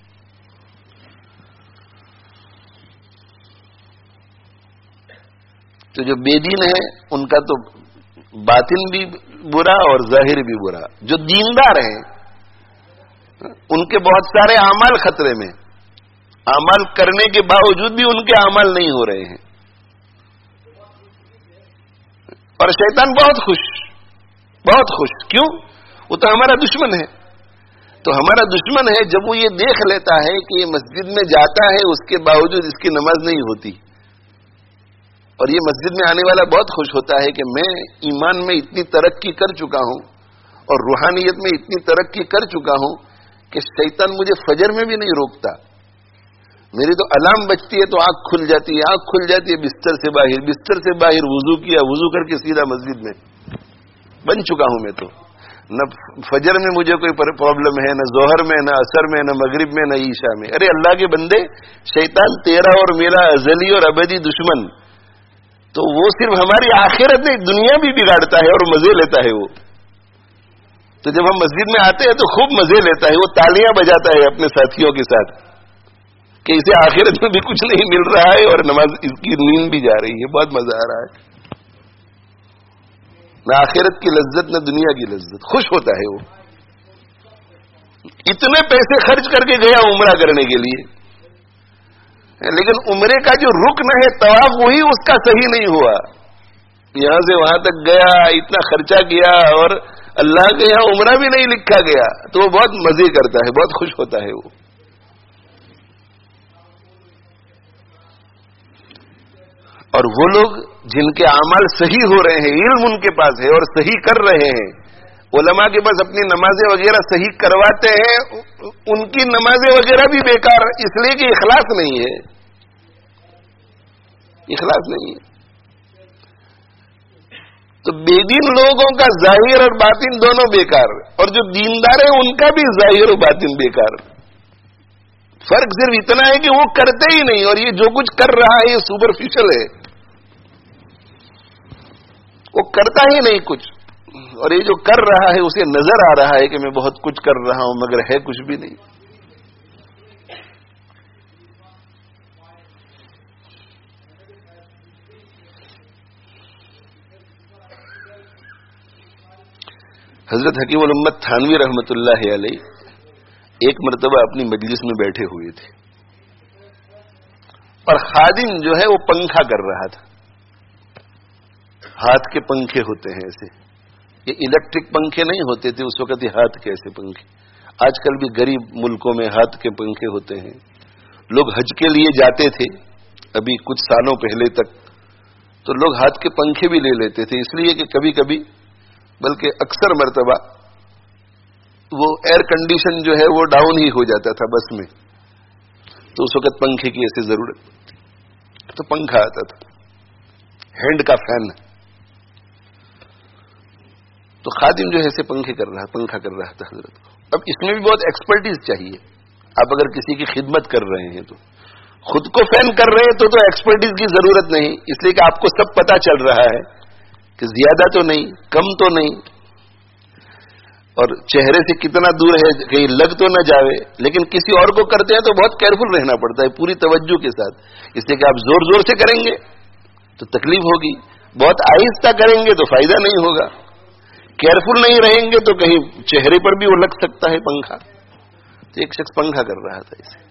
Speaker 1: جو بے دین ہے ان کا تو باطن بھی برا اور ظاہر بھی برا. جو دیندار ہیں ان کے بہت سارے اعمال خطرے میں، اعمال کرنے کے باوجود بھی ان کے اعمال نہیں ہو رہے ہیں. اور شیطان بہت خوش. کیوں؟ وہ تو ہمارا دشمن ہے. تو ہمارا دشمن ہے جب وہ یہ دیکھ لیتا ہے کہ یہ مسجد میں جاتا ہے اس کے باوجود اس کی نماز نہیں ہوتی، اور یہ مسجد میں آنے والا بہت خوش ہوتا ہے کہ میں ایمان میں اتنی ترقی کر چکا ہوں اور روحانیت میں اتنی ترقی کر چکا ہوں کہ شیطان مجھے فجر میں بھی نہیں روکتا. میری تو الارم بجتی ہے تو آنکھ کھل جاتی ہے بستر سے باہر وضو کیا، وضو کر کے سیدھا مسجد میں بن چکا ہوں. میں تو نہ فجر میں مجھے کوئی پرابلم ہے، نہ ظہر میں، نہ عصر میں، نہ مغرب میں، نہ عشاء میں. ارے اللہ کے بندے، شیطان تیرا اور میرا ازلی اور ابدی دشمن، تو وہ صرف ہماری آخرت نہیں دنیا بھی بگاڑتا ہے اور مزے لیتا ہے. وہ تو جب ہم مسجد میں آتے ہیں تو خوب مزے لیتا ہے، وہ تالیاں بجاتا ہے اپنے ساتھیوں کے ساتھ کہ اسے آخرت میں بھی کچھ نہیں مل رہا ہے اور نماز اس کی نیند بھی جا رہی ہے، بہت مزہ آ رہا ہے. نہ آخرت کی لذت نہ دنیا کی لذت. خوش ہوتا ہے وہ. اتنے پیسے خرچ کر کے گیا عمرہ کرنے کے لیے، لیکن عمرے کا جو رکن ہے طواف وہی اس کا صحیح نہیں ہوا. یہاں سے وہاں تک گیا، اتنا خرچہ کیا اور اللہ کے یہاں عمرہ بھی نہیں لکھا گیا، تو وہ بہت مزے کرتا ہے، بہت خوش ہوتا ہے وہ. اور وہ لوگ جن کے اعمال صحیح ہو رہے ہیں، علم ان کے پاس ہے اور صحیح کر رہے ہیں، علماء کے پاس اپنی نمازیں وغیرہ صحیح کرواتے ہیں، ان کی نمازیں وغیرہ بھی بیکار اس لیے کہ اخلاص نہیں ہے. تو بے دین لوگوں کا ظاہر اور باطن دونوں بیکار، اور جو دیندار ہیں ان کا بھی ظاہر اور باطن بیکار. فرق صرف اتنا ہے کہ وہ کرتے ہی نہیں، اور یہ جو کچھ کر رہا ہے یہ سپرفیشل ہے، وہ کرتا ہی نہیں کچھ، اور یہ جو کر رہا ہے اسے نظر آ رہا ہے کہ میں بہت کچھ کر رہا ہوں مگر ہے کچھ بھی نہیں. حضرت حکیم الامت تھانوی رحمت اللہ علیہ ایک مرتبہ اپنی مجلس میں بیٹھے ہوئے تھے اور خادم جو ہے وہ پنکھا کر رہا تھا. ہاتھ کے پنکھے ہوتے ہیں ایسے، یہ الیکٹرک پنکھے نہیں ہوتے تھے اس وقت، یہ ہاتھ کے ایسے پنکھے. آج کل بھی غریب ملکوں میں ہاتھ کے پنکھے ہوتے ہیں. لوگ حج کے لیے جاتے تھے ابھی کچھ سالوں پہلے تک، تو لوگ ہاتھ کے پنکھے بھی لے لیتے تھے، اس لیے کہ کبھی کبھی بلکہ اکثر مرتبہ وہ ایئر کنڈیشن جو ہے وہ ڈاؤن ہی ہو جاتا تھا بس میں، تو اس وقت پنکھے کی ایسی ضرورت، تو پنکھا آتا تھا، ہینڈ کا فین. تو خادم جو ہے ایسے پنکھا کر رہا تھا حضرت کو. اب اس میں بھی بہت ایکسپرٹیز چاہیے. آپ اگر کسی کی خدمت کر رہے ہیں تو خود کو فین کر رہے ہیں تو ایکسپرٹیز کی ضرورت نہیں، اس لیے کہ آپ کو سب پتا چل رہا ہے کہ زیادہ تو نہیں، کم تو نہیں، اور چہرے سے کتنا دور ہے، کہیں لگ تو نہ جاوے. لیکن کسی اور کو کرتے ہیں تو بہت کیئرفل رہنا پڑتا ہے، پوری توجہ کے ساتھ، اس لیے کہ آپ زور زور سے کریں گے تو تکلیف ہوگی، بہت آہستہ کریں گے تو فائدہ نہیں ہوگا، کیئرفل نہیں رہیں گے تو کہیں چہرے پر بھی وہ لگ سکتا ہے پنکھا. تو ایک شخص پنکھا کر رہا تھا اسے،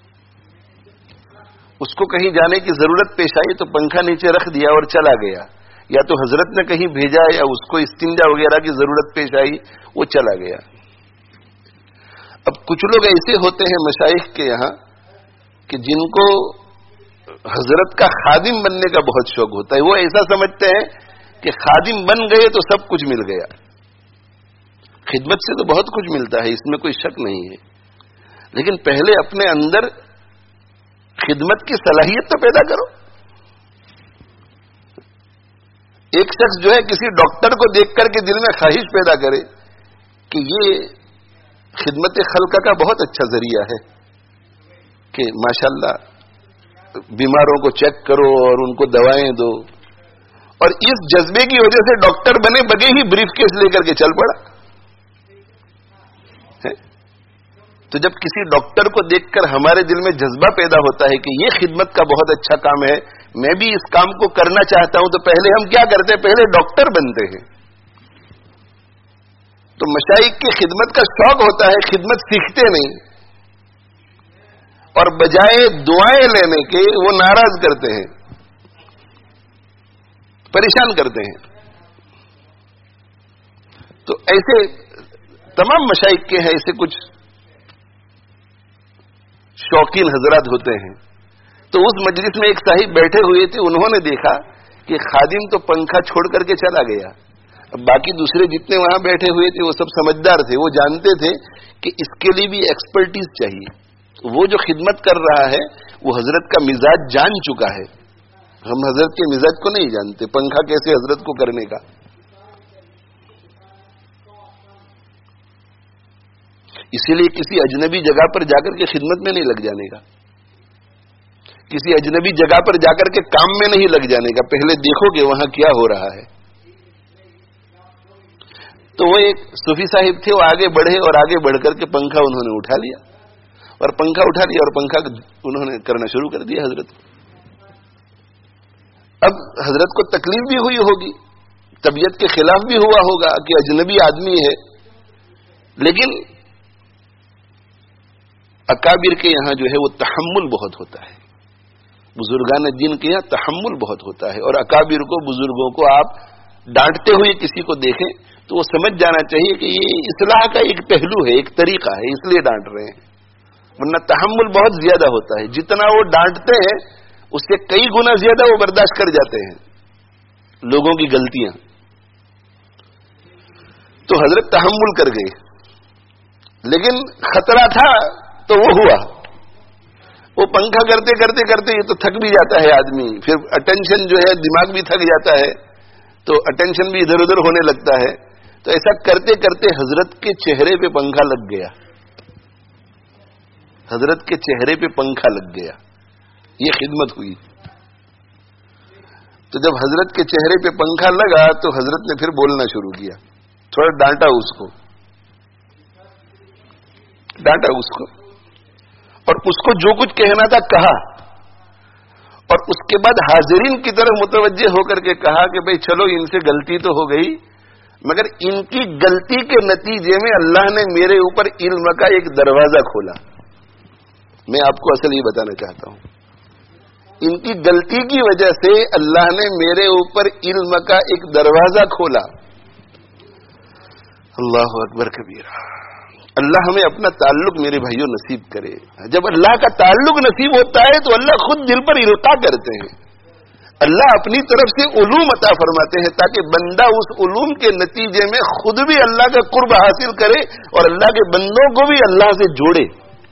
Speaker 1: اس کو کہیں جانے کی ضرورت پیش آئی تو پنکھا نیچے رکھ دیا اور چلا گیا، یا تو حضرت نے کہیں بھیجا یا اس کو استنجا وغیرہ کی ضرورت پیش آئی، وہ چلا گیا. اب کچھ لوگ ایسے ہوتے ہیں مشائخ کے یہاں کہ جن کو حضرت کا خادم بننے کا بہت شوق ہوتا ہے. وہ ایسا سمجھتے ہیں کہ خادم بن گئے تو سب کچھ مل گیا. خدمت سے تو بہت کچھ ملتا ہے، اس میں کوئی شک نہیں ہے، لیکن پہلے اپنے اندر خدمت کی صلاحیت تو پیدا کرو. ایک شخص جو ہے کسی ڈاکٹر کو دیکھ کر کے دل میں خواہش پیدا کرے کہ یہ خدمت خلقہ کا بہت اچھا ذریعہ ہے کہ ماشاءاللہ بیماروں کو چیک کرو اور ان کو دوائیں دو، اور اس جذبے کی وجہ سے ڈاکٹر بنے بگے ہی بریف کیس لے کر کے چل پڑا. تو جب کسی ڈاکٹر کو دیکھ کر ہمارے دل میں جذبہ پیدا ہوتا ہے کہ یہ خدمت کا بہت اچھا کام ہے، میں بھی اس کام کو کرنا چاہتا ہوں، تو پہلے ہم کیا کرتے ہیں؟ پہلے ڈاکٹر بنتے ہیں۔ تو مشائخ کی خدمت کا شوق ہوتا ہے، خدمت سیکھتے نہیں، اور بجائے دعائیں لینے کے وہ ناراض کرتے ہیں، پریشان کرتے ہیں۔ تو ایسے تمام مشائخ کے ہیں، ایسے کچھ شوقین حضرات ہوتے ہیں۔ تو اس مجلس میں ایک صاحب بیٹھے ہوئے تھے، انہوں نے دیکھا کہ خادم تو پنکھا چھوڑ کر کے چلا گیا، اب باقی دوسرے جتنے وہاں بیٹھے ہوئے تھے وہ سب سمجھدار تھے، وہ جانتے تھے کہ اس کے لیے بھی ایکسپرٹیز چاہیے۔ وہ جو خدمت کر رہا ہے وہ حضرت کا مزاج جان چکا ہے، ہم حضرت کے مزاج کو نہیں جانتے، پنکھا کیسے حضرت کو کرنے کا۔ اسی لیے کسی اجنبی جگہ پر جا کر کے خدمت میں نہیں لگ جانے کا، کسی اجنبی جگہ پر جا کر کے کام میں نہیں لگ جانے کا، پہلے دیکھو کہ وہاں کیا ہو رہا ہے۔ تو وہ ایک صوفی صاحب تھے، وہ آگے بڑھے اور آگے بڑھ کر کے پنکھا انہوں نے اٹھا لیا، اور پنکھا اٹھا لیا اور پنکھا انہوں نے کرنا شروع کر دیا حضرت کو۔ اب حضرت کو تکلیف بھی ہوئی ہوگی، طبیعت کے خلاف بھی ہوا ہوگا کہ اجنبی آدمی ہے، لیکن اکابر کے یہاں جو ہے وہ تحمل بہت ہوتا ہے، بزرگان دین کے یہاں تحمل بہت ہوتا ہے، اور اکابر کو، بزرگوں کو آپ ڈانٹتے ہوئے کسی کو دیکھیں تو وہ سمجھ جانا چاہیے کہ یہ اصلاح کا ایک پہلو ہے، ایک طریقہ ہے، اس لیے ڈانٹ رہے ہیں، ورنہ تحمل بہت زیادہ ہوتا ہے۔ جتنا وہ ڈانٹتے ہیں اس سے کئی گنا زیادہ وہ برداشت کر جاتے ہیں لوگوں کی غلطیاں۔ تو حضرت تحمل کر گئے، لیکن خطرہ تھا تو وہ ہوا۔ وہ پنکھا کرتے کرتے کرتے یہ تو تھک بھی جاتا ہے آدمی، پھر اٹینشن جو ہے دماغ بھی تھک جاتا ہے، تو اٹینشن بھی ادھر ادھر ہونے لگتا ہے۔ تو ایسا کرتے کرتے حضرت کے چہرے پہ پنکھا لگ گیا، حضرت کے چہرے پہ پنکھا لگ گیا، یہ خدمت ہوئی۔ تو جب حضرت کے چہرے پہ پنکھا لگا تو حضرت نے پھر بولنا شروع کیا، تھوڑا ڈانٹا اس کو، اور اس کو جو کچھ کہنا تھا کہا، اور اس کے بعد حاضرین کی طرف متوجہ ہو کر کے کہا کہ بھئی چلو ان سے غلطی تو ہو گئی، مگر ان کی غلطی کے نتیجے میں اللہ نے میرے اوپر علم کا ایک دروازہ کھولا۔ میں آپ کو اصل یہ بتانا چاہتا ہوں، ان کی غلطی کی وجہ سے اللہ نے میرے اوپر علم کا ایک دروازہ کھولا۔ اللہ اکبر کبیرہ۔ اللہ ہمیں اپنا تعلق میرے بھائیوں نصیب کرے۔ جب اللہ کا تعلق نصیب ہوتا ہے تو اللہ خود دل پر القاء کرتے ہیں، اللہ اپنی طرف سے علوم عطا فرماتے ہیں تاکہ بندہ اس علوم کے نتیجے میں خود بھی اللہ کا قرب حاصل کرے اور اللہ کے بندوں کو بھی اللہ سے جوڑے۔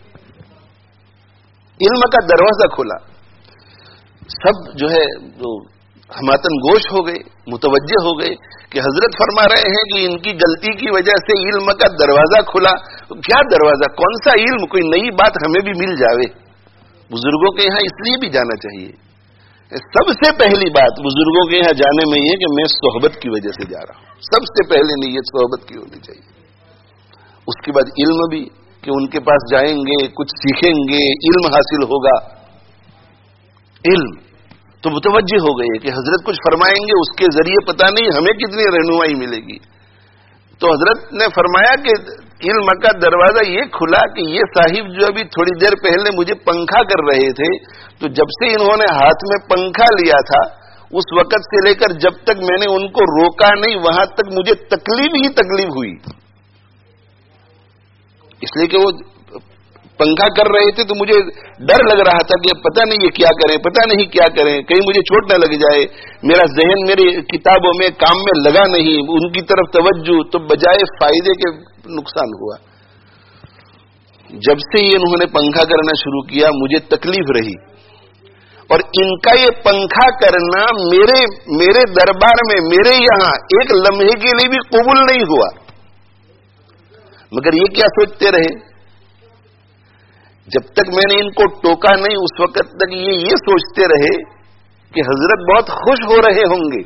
Speaker 1: علم کا دروازہ کھولا، سب جو ہے ہماتن گوش ہو گئے، متوجہ ہو گئے کہ حضرت فرما رہے ہیں کہ ان کی غلطی کی وجہ سے علم کا دروازہ کھلا۔ کیا دروازہ؟ کون سا علم؟ کوئی نئی بات ہمیں بھی مل جاوے۔ بزرگوں کے یہاں اس لیے بھی جانا چاہیے۔ سب سے پہلی بات بزرگوں کے یہاں جانے میں یہ کہ میں صحبت کی وجہ سے جا رہا ہوں، سب سے پہلے نیت صحبت کی ہونی چاہیے۔ اس کے بعد علم بھی، کہ ان کے پاس جائیں گے، کچھ سیکھیں گے، علم حاصل ہوگا۔ علم تو متوجہ ہو گئے کہ حضرت کچھ فرمائیں گے، اس کے ذریعے پتہ نہیں ہمیں کتنی رہنمائی ملے گی۔ تو حضرت نے فرمایا کہ علم کا دروازہ یہ کھلا کہ یہ صاحب جو ابھی تھوڑی دیر پہلے مجھے پنکھا کر رہے تھے، تو جب سے انہوں نے ہاتھ میں پنکھا لیا تھا اس وقت سے لے کر جب تک میں نے ان کو روکا نہیں، وہاں تک مجھے تکلیف ہی تکلیف ہوئی، اس لیے کہ وہ پنکھا کر رہے تھے تو مجھے ڈر لگ رہا تھا کہ پتہ نہیں یہ کیا کریں، پتہ نہیں کیا کریں، کہیں مجھے چوٹ نہ لگ جائے، میرا ذہن میری کتابوں میں کام میں لگا نہیں، ان کی طرف توجہ، تو بجائے فائدے کے نقصان ہوا۔ جب سے یہ انہوں نے پنکھا کرنا شروع کیا مجھے تکلیف رہی، اور ان کا یہ پنکھا کرنا میرے دربار میں، میرے یہاں ایک لمحے کے لیے بھی قبول نہیں ہوا۔ مگر یہ کیا سوچتے رہے؟ جب تک میں نے ان کو ٹوکا نہیں اس وقت تک یہ سوچتے رہے کہ حضرت بہت خوش ہو رہے ہوں گے،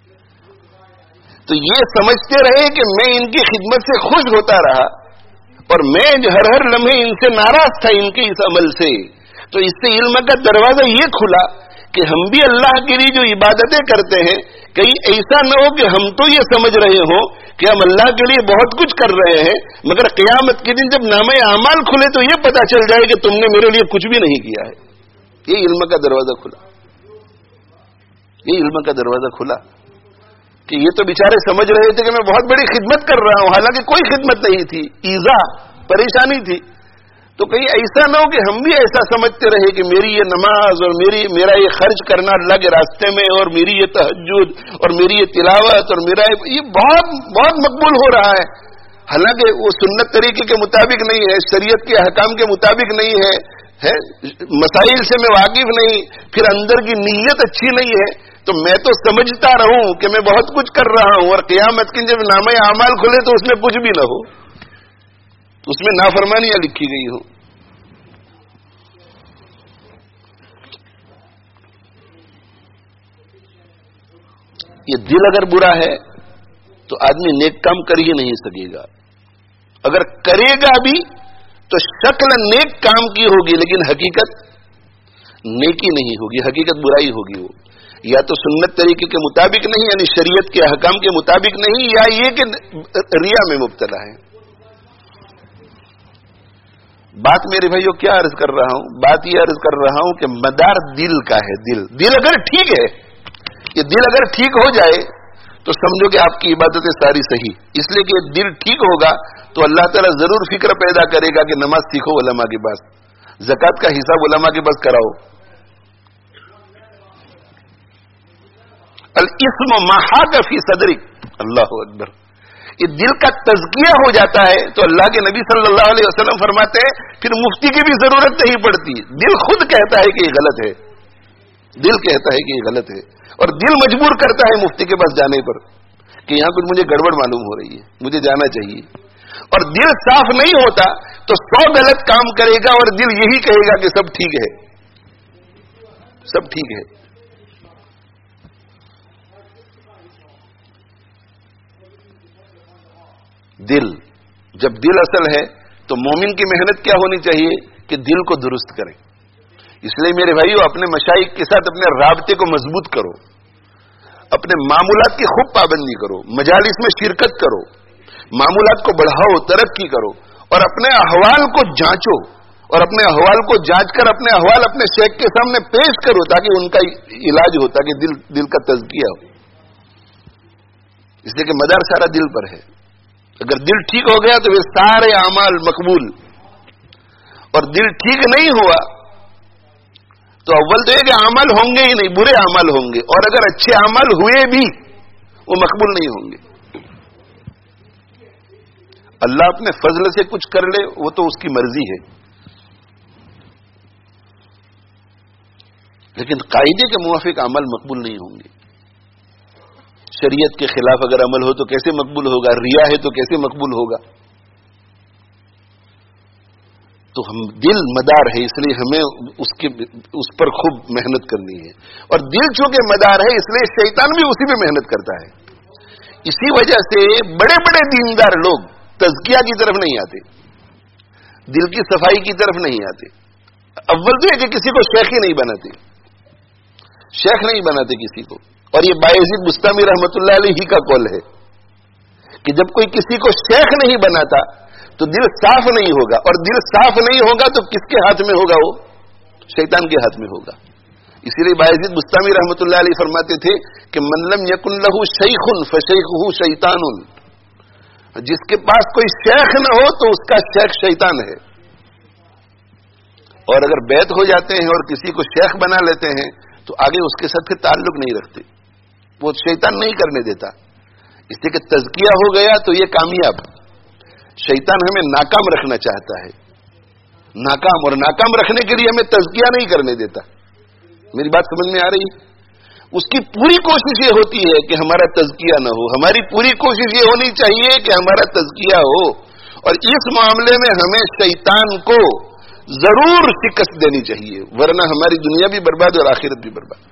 Speaker 1: تو یہ سمجھتے رہے کہ میں ان کی خدمت سے خوش ہوتا رہا، اور میں ہر لمحے ان سے ناراض تھا، ان کے اس عمل سے. تو اس سے علم کا دروازہ یہ کھلا کہ ہم بھی اللہ کے لیے جو عبادتیں کرتے ہیں، کہیں ایسا نہ ہو کہ ہم تو یہ سمجھ رہے ہوں کہ ہم اللہ کے لیے بہت کچھ کر رہے ہیں، مگر قیامت کے دن جب نامہ اعمال کھلے تو یہ پتا چل جائے کہ تم نے میرے لیے کچھ بھی نہیں کیا ہے. یہ علم کا دروازہ کھلا، یہ علم کا دروازہ کھلا کہ یہ تو بیچارے سمجھ رہے تھے کہ میں بہت بڑی خدمت کر رہا ہوں، حالانکہ کوئی خدمت نہیں تھی، ایذا پریشانی تھی. تو کہیں ایسا نہ ہو کہ ہم بھی ایسا سمجھتے رہے کہ میری یہ نماز اور میرا یہ خرچ کرنا اللہ کے راستے میں، اور میری یہ تہجد اور میری یہ تلاوت اور میرا یہ بہت بہت مقبول ہو رہا ہے، حالانکہ وہ سنت طریقے کے مطابق نہیں ہے، شریعت کے احکام کے مطابق نہیں ہے، مسائل سے میں واقف نہیں، پھر اندر کی نیت اچھی نہیں ہے. تو میں تو سمجھتا رہوں کہ میں بہت کچھ کر رہا ہوں، اور قیامت کے جب نامہ اعمال کھلے تو اس میں کچھ بھی نہ ہو، اس میں نافرمانیاں لکھی گئی ہوں. یہ دل اگر برا ہے تو آدمی نیک کام کر ہی نہیں سکے گا. اگر کرے گا بھی تو شکل نیک کام کی ہوگی، لیکن حقیقت نیکی نہیں ہوگی، حقیقت برائی ہوگی. وہ یا تو سنت طریقے کے مطابق نہیں، یعنی شریعت کے احکام کے مطابق نہیں، یا یہ کہ ریا میں مبتلا ہے. بات میرے بھائیوں کیا عرض کر رہا ہوں؟ بات یہ عرض کر رہا ہوں کہ مدار دل کا ہے. دل اگر ٹھیک ہے، یہ دل اگر ٹھیک ہو جائے تو سمجھو کہ آپ کی عبادتیں ساری صحیح. اس لیے کہ دل ٹھیک ہوگا تو اللہ تعالیٰ ضرور فکر پیدا کرے گا کہ نماز سیکھو علماء کے پاس، زکوٰۃ کا حساب علماء کے پاس کراؤ. الاسم محاک فی صدرک، اللہ اکبر. یہ دل کا تزکیہ ہو جاتا ہے تو اللہ کے نبی صلی اللہ علیہ وسلم فرماتے ہیں پھر مفتی کی بھی ضرورت نہیں پڑتی. دل خود کہتا ہے کہ یہ غلط ہے، دل کہتا ہے کہ یہ غلط ہے، اور دل مجبور کرتا ہے مفتی کے پاس جانے پر کہ یہاں پر مجھے گڑبڑ معلوم ہو رہی ہے، مجھے جانا چاہیے. اور دل صاف نہیں ہوتا تو 100 غلط کام کرے گا اور دل یہی کہے گا کہ سب ٹھیک ہے، سب ٹھیک ہے. دل، جب دل اصل ہے تو مومن کی محنت کیا ہونی چاہیے کہ دل کو درست کرے. اس لیے میرے بھائیو اپنے مشائخ کے ساتھ اپنے رابطے کو مضبوط کرو، اپنے معمولات کی خوب پابندی کرو، مجالس میں شرکت کرو، معمولات کو بڑھاؤ، ترقی کرو، اور اپنے احوال کو جانچو، اور اپنے احوال کو جانچ کر اپنے احوال اپنے شیخ کے سامنے پیش کرو تاکہ ان کا علاج ہو، تاکہ دل کا تزکیہ ہو. اس لیے کہ مدار سارا دل پر ہے. اگر دل ٹھیک ہو گیا تو پھر سارے اعمال مقبول، اور دل ٹھیک نہیں ہوا تو اول تو یہ کہ اعمال ہوں گے ہی نہیں، برے اعمال ہوں گے، اور اگر اچھے اعمال ہوئے بھی وہ مقبول نہیں ہوں گے. اللہ اپنے فضل سے کچھ کر لے وہ تو اس کی مرضی ہے، لیکن قاعدے کے موافق عمل مقبول نہیں ہوں گے. شریعت کے خلاف اگر عمل ہو تو کیسے مقبول ہوگا؟ ریا ہے تو کیسے مقبول ہوگا؟ تو ہم دل مدار ہے، اس لیے ہمیں اس پر خوب محنت کرنی ہے. اور دل چونکہ مدار ہے اس لیے شیطان بھی اسی پہ محنت کرتا ہے. اسی وجہ سے بڑے بڑے دیندار لوگ تزکیہ کی طرف نہیں آتے، دل کی صفائی کی طرف نہیں آتے. اول تو ہے کہ کسی کو شیخ ہی نہیں بناتے، شیخ نہیں بناتے کسی کو. اور یہ بایزید بستامی رحمت اللہ علیہ کا قول ہے کہ جب کوئی کسی کو شیخ نہیں بناتا تو دل صاف نہیں ہوگا، اور دل صاف نہیں ہوگا تو کس کے ہاتھ میں ہوگا؟ وہ شیطان کے ہاتھ میں ہوگا. اسی لیے بایزید بستامی رحمت اللہ علیہ فرماتے تھے کہ من لم یکن لہ شیخ فشیخہ شیطان، جس کے پاس کوئی شیخ نہ ہو تو اس کا شیخ شیطان ہے. اور اگر بیعت ہو جاتے ہیں اور کسی کو شیخ بنا لیتے ہیں تو آگے اس کے ساتھ پھر تعلق نہیں رکھتے، وہ شیطان نہیں کرنے دیتا. اس لیے کہ تزکیہ ہو گیا تو یہ کامیاب. شیطان ہمیں ناکام رکھنا چاہتا ہے، ناکام، اور ناکام رکھنے کے لیے ہمیں تزکیہ نہیں کرنے دیتا. میری بات سمجھ میں آ رہی؟ اس کی پوری کوشش یہ ہوتی ہے کہ ہمارا تزکیہ نہ ہو. ہماری پوری کوشش یہ ہونی چاہیے کہ ہمارا تزکیہ ہو، اور اس معاملے میں ہمیں شیطان کو ضرور شکست دینی چاہیے، ورنہ ہماری دنیا بھی برباد اور آخرت بھی برباد.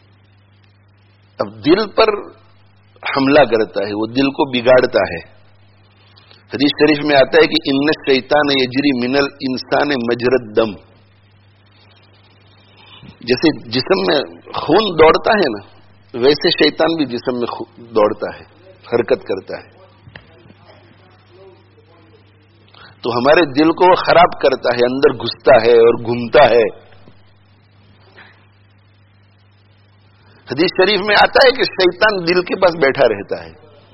Speaker 1: اب دل پر حملہ کرتا ہے، وہ دل کو بگاڑتا ہے. حدیث شریف میں آتا ہے کہ ان الشیطان یجری من الانسان مجرى الدم، جیسے جسم میں خون دوڑتا ہے نا، ویسے شیطان بھی جسم میں دوڑتا ہے، حرکت کرتا ہے، تو ہمارے دل کو وہ خراب کرتا ہے، اندر گھستا ہے اور گھومتا ہے۔ حدیث شریف میں آتا ہے کہ شیطان دل کے پاس بیٹھا رہتا ہے،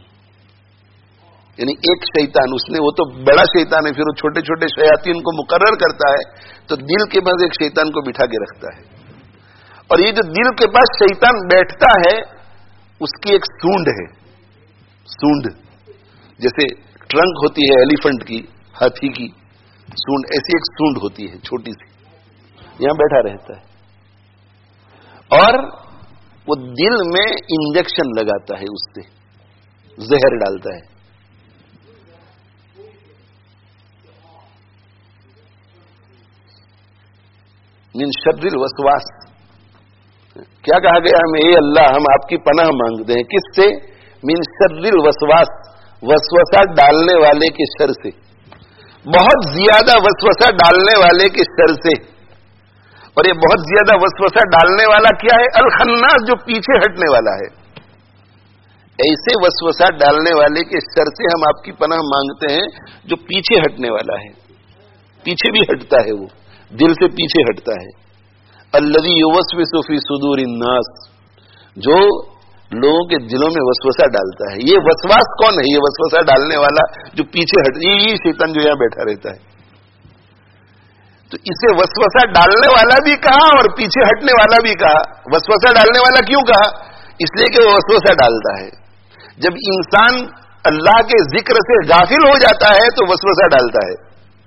Speaker 1: یعنی ایک شیطان، اس نے وہ تو بڑا شیطان ہے، پھر وہ چھوٹے چھوٹے شیاطین کو مقرر کرتا ہے، تو دل کے پاس ایک شیطان کو بٹھا کے رکھتا ہے، اور یہ جو دل کے پاس شیطان بیٹھتا ہے اس کی ایک سونڈ ہے، سونڈ جیسے ٹرنک ہوتی ہے ایلیفنٹ کی، ہاتھی کی سونڈ، ایسی ایک سونڈ ہوتی ہے چھوٹی سی، یہاں بیٹھا رہتا ہے، اور وہ دل میں انجیکشن لگاتا ہے، اس سے زہر ڈالتا ہے۔ من شر الوسواس، کیا کہا گیا ہمیں؟ اے اللہ ہم آپ کی پناہ مانگتے ہیں، کس سے؟ من شر الوسواس، وسوسہ ڈالنے والے کے شر سے، بہت زیادہ وسوسہ ڈالنے والے کے شر سے۔ اور یہ بہت زیادہ وسوسہ ڈالنے والا کیا ہے؟ الخناس، جو پیچھے ہٹنے والا ہے۔ ایسے وسوسہ ڈالنے والے کے شر سے ہم آپ کی پناہ مانگتے ہیں جو پیچھے ہٹنے والا ہے، پیچھے بھی ہٹتا ہے، وہ دل سے پیچھے ہٹتا ہے۔ الذی یوسوس فی صدور الناس، جو لوگوں کے دلوں میں وسوسہ ڈالتا ہے۔ یہ وسواس کون ہے؟ یہ وسوسہ ڈالنے والا جو پیچھے ہٹ، یہ شیطان جو یہاں بیٹھا رہتا ہے۔ تو اسے وسوسہ ڈالنے والا بھی کہا اور پیچھے ہٹنے والا بھی کہا۔ وسوسہ ڈالنے والا کیوں کہا؟ اس لیے کہ وہ وسوسہ ڈالتا ہے۔ جب انسان اللہ کے ذکر سے غافل ہو جاتا ہے تو وسوسہ ڈالتا ہے،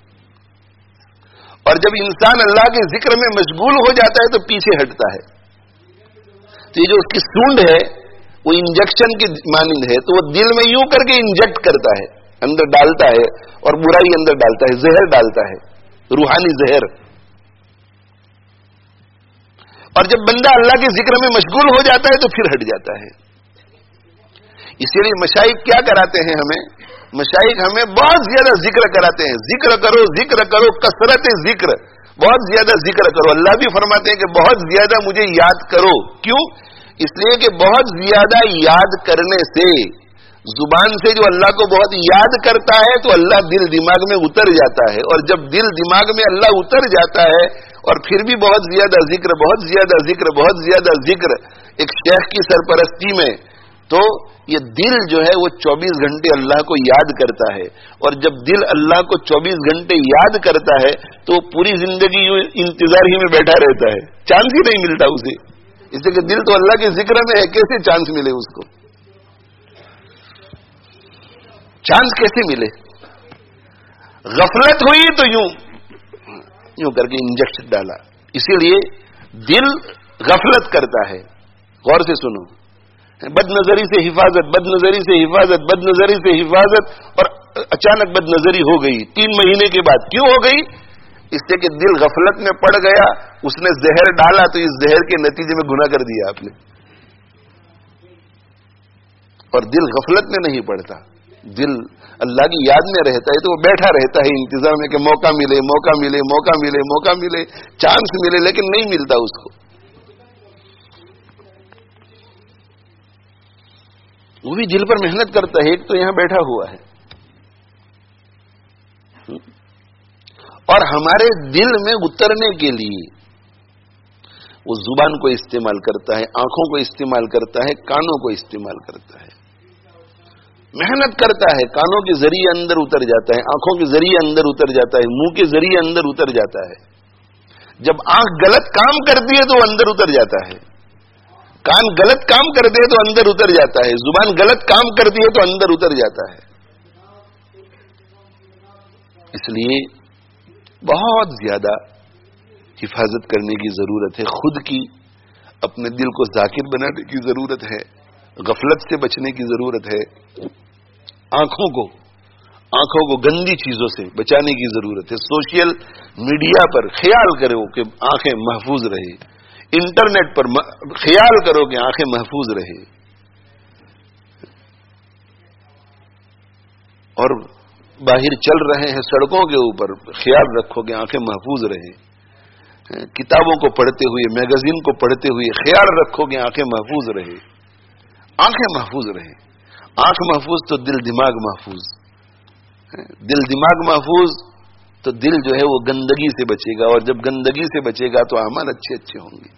Speaker 1: اور جب انسان اللہ کے ذکر میں مشغول ہو جاتا ہے تو پیچھے ہٹتا ہے۔ تو یہ جو اس کی سونڈ ہے وہ انجیکشن کی مانند ہے، تو وہ دل میں یوں کر کے انجیکٹ کرتا ہے، اندر ڈالتا ہے، اور برائی اندر ڈالتا ہے، زہر ڈالتا ہے، روحانی زہر۔ اور جب بندہ اللہ کے ذکر میں مشغول ہو جاتا ہے تو پھر ہٹ جاتا ہے۔ اسی لیے مشائخ کیا کراتے ہیں ہمیں؟ مشائخ ہمیں بہت زیادہ ذکر کراتے ہیں، ذکر کرو، ذکر کرو، کثرت ذکر، بہت زیادہ ذکر کرو۔ اللہ بھی فرماتے ہیں کہ بہت زیادہ مجھے یاد کرو۔ کیوں؟ اس لیے کہ بہت زیادہ یاد کرنے سے، زبان سے جو اللہ کو بہت یاد کرتا ہے تو اللہ دل دماغ میں اتر جاتا ہے، اور جب دل دماغ میں اللہ اتر جاتا ہے اور پھر بھی بہت زیادہ ذکر، بہت زیادہ ذکر، بہت زیادہ ذکر ایک شیخ کی سرپرستی میں، تو یہ دل جو ہے وہ 24 گھنٹے اللہ کو یاد کرتا ہے، اور جب دل اللہ کو 24 گھنٹے یاد کرتا ہے تو پوری زندگی انتظار ہی میں بیٹھا رہتا ہے، چانس ہی نہیں ملتا اسے، اس لیے کہ دل تو اللہ کے ذکر میں ہے، کیسے چانس ملے اس کو؟ چانس کیسے ملے؟ غفلت ہوئی تو یوں کر کے انجیکشن ڈالا۔ اسی لیے دل غفلت کرتا ہے۔ غور سے سنو، بد نظری سے حفاظت، بد نظری سے حفاظت، بد نظری سے حفاظت، اور اچانک بد نظری ہو گئی 3 مہینے کے بعد۔ کیوں ہو گئی؟ اس لیے کہ دل غفلت میں پڑ گیا، اس نے زہر ڈالا، تو اس زہر کے نتیجے میں گناہ کر دیا آپ نے۔ اور دل غفلت میں نہیں پڑتا، دل اللہ کی یاد میں رہتا ہے، تو وہ بیٹھا رہتا ہے انتظار میں کہ موقع ملے، موقع ملے، موقع ملے، موقع ملے، چانس ملے، لیکن نہیں ملتا اس کو۔ وہ بھی دل پر محنت کرتا ہے، ایک تو یہاں بیٹھا ہوا ہے، اور ہمارے دل میں اترنے کے لیے وہ زبان کو استعمال کرتا ہے، آنکھوں کو استعمال کرتا ہے، کانوں کو استعمال کرتا ہے، محنت کرتا ہے، کانوں کے ذریعے اندر اتر جاتا ہے، آنکھوں کے ذریعے اندر اتر جاتا ہے، منہ کے ذریعے اندر اتر جاتا ہے۔ جب آنکھ غلط کام کرتی ہے تو وہ اندر اتر جاتا ہے، کان غلط کام کرتے ہیں تو اندر اتر جاتا ہے، زبان غلط کام کرتی ہے تو اندر اتر جاتا ہے۔ اس لیے بہت زیادہ حفاظت کرنے کی ضرورت ہے، خود کی، اپنے دل کو ذاکر بنانے کی ضرورت ہے، غفلت سے بچنے کی ضرورت ہے، آنکھوں کو گندی چیزوں سے بچانے کی ضرورت ہے۔ سوشل میڈیا پر خیال کرو کہ آنکھیں محفوظ رہے، انٹرنیٹ پر خیال کرو کہ آنکھیں محفوظ رہے، اور باہر چل رہے ہیں سڑکوں کے اوپر، خیال رکھو کہ آنکھیں محفوظ رہیں. کتابوں کو پڑھتے ہوئے، میگزین کو پڑھتے ہوئے خیال رکھو کہ آنکھیں محفوظ رہے، آنکھیں محفوظ رہے. آنکھ محفوظ تو دل دماغ محفوظ. دل دماغ محفوظ تو دل جو ہے وہ گندگی سے بچے گا، اور جب گندگی سے بچے گا تو اعمال اچھے اچھے ہوں گے.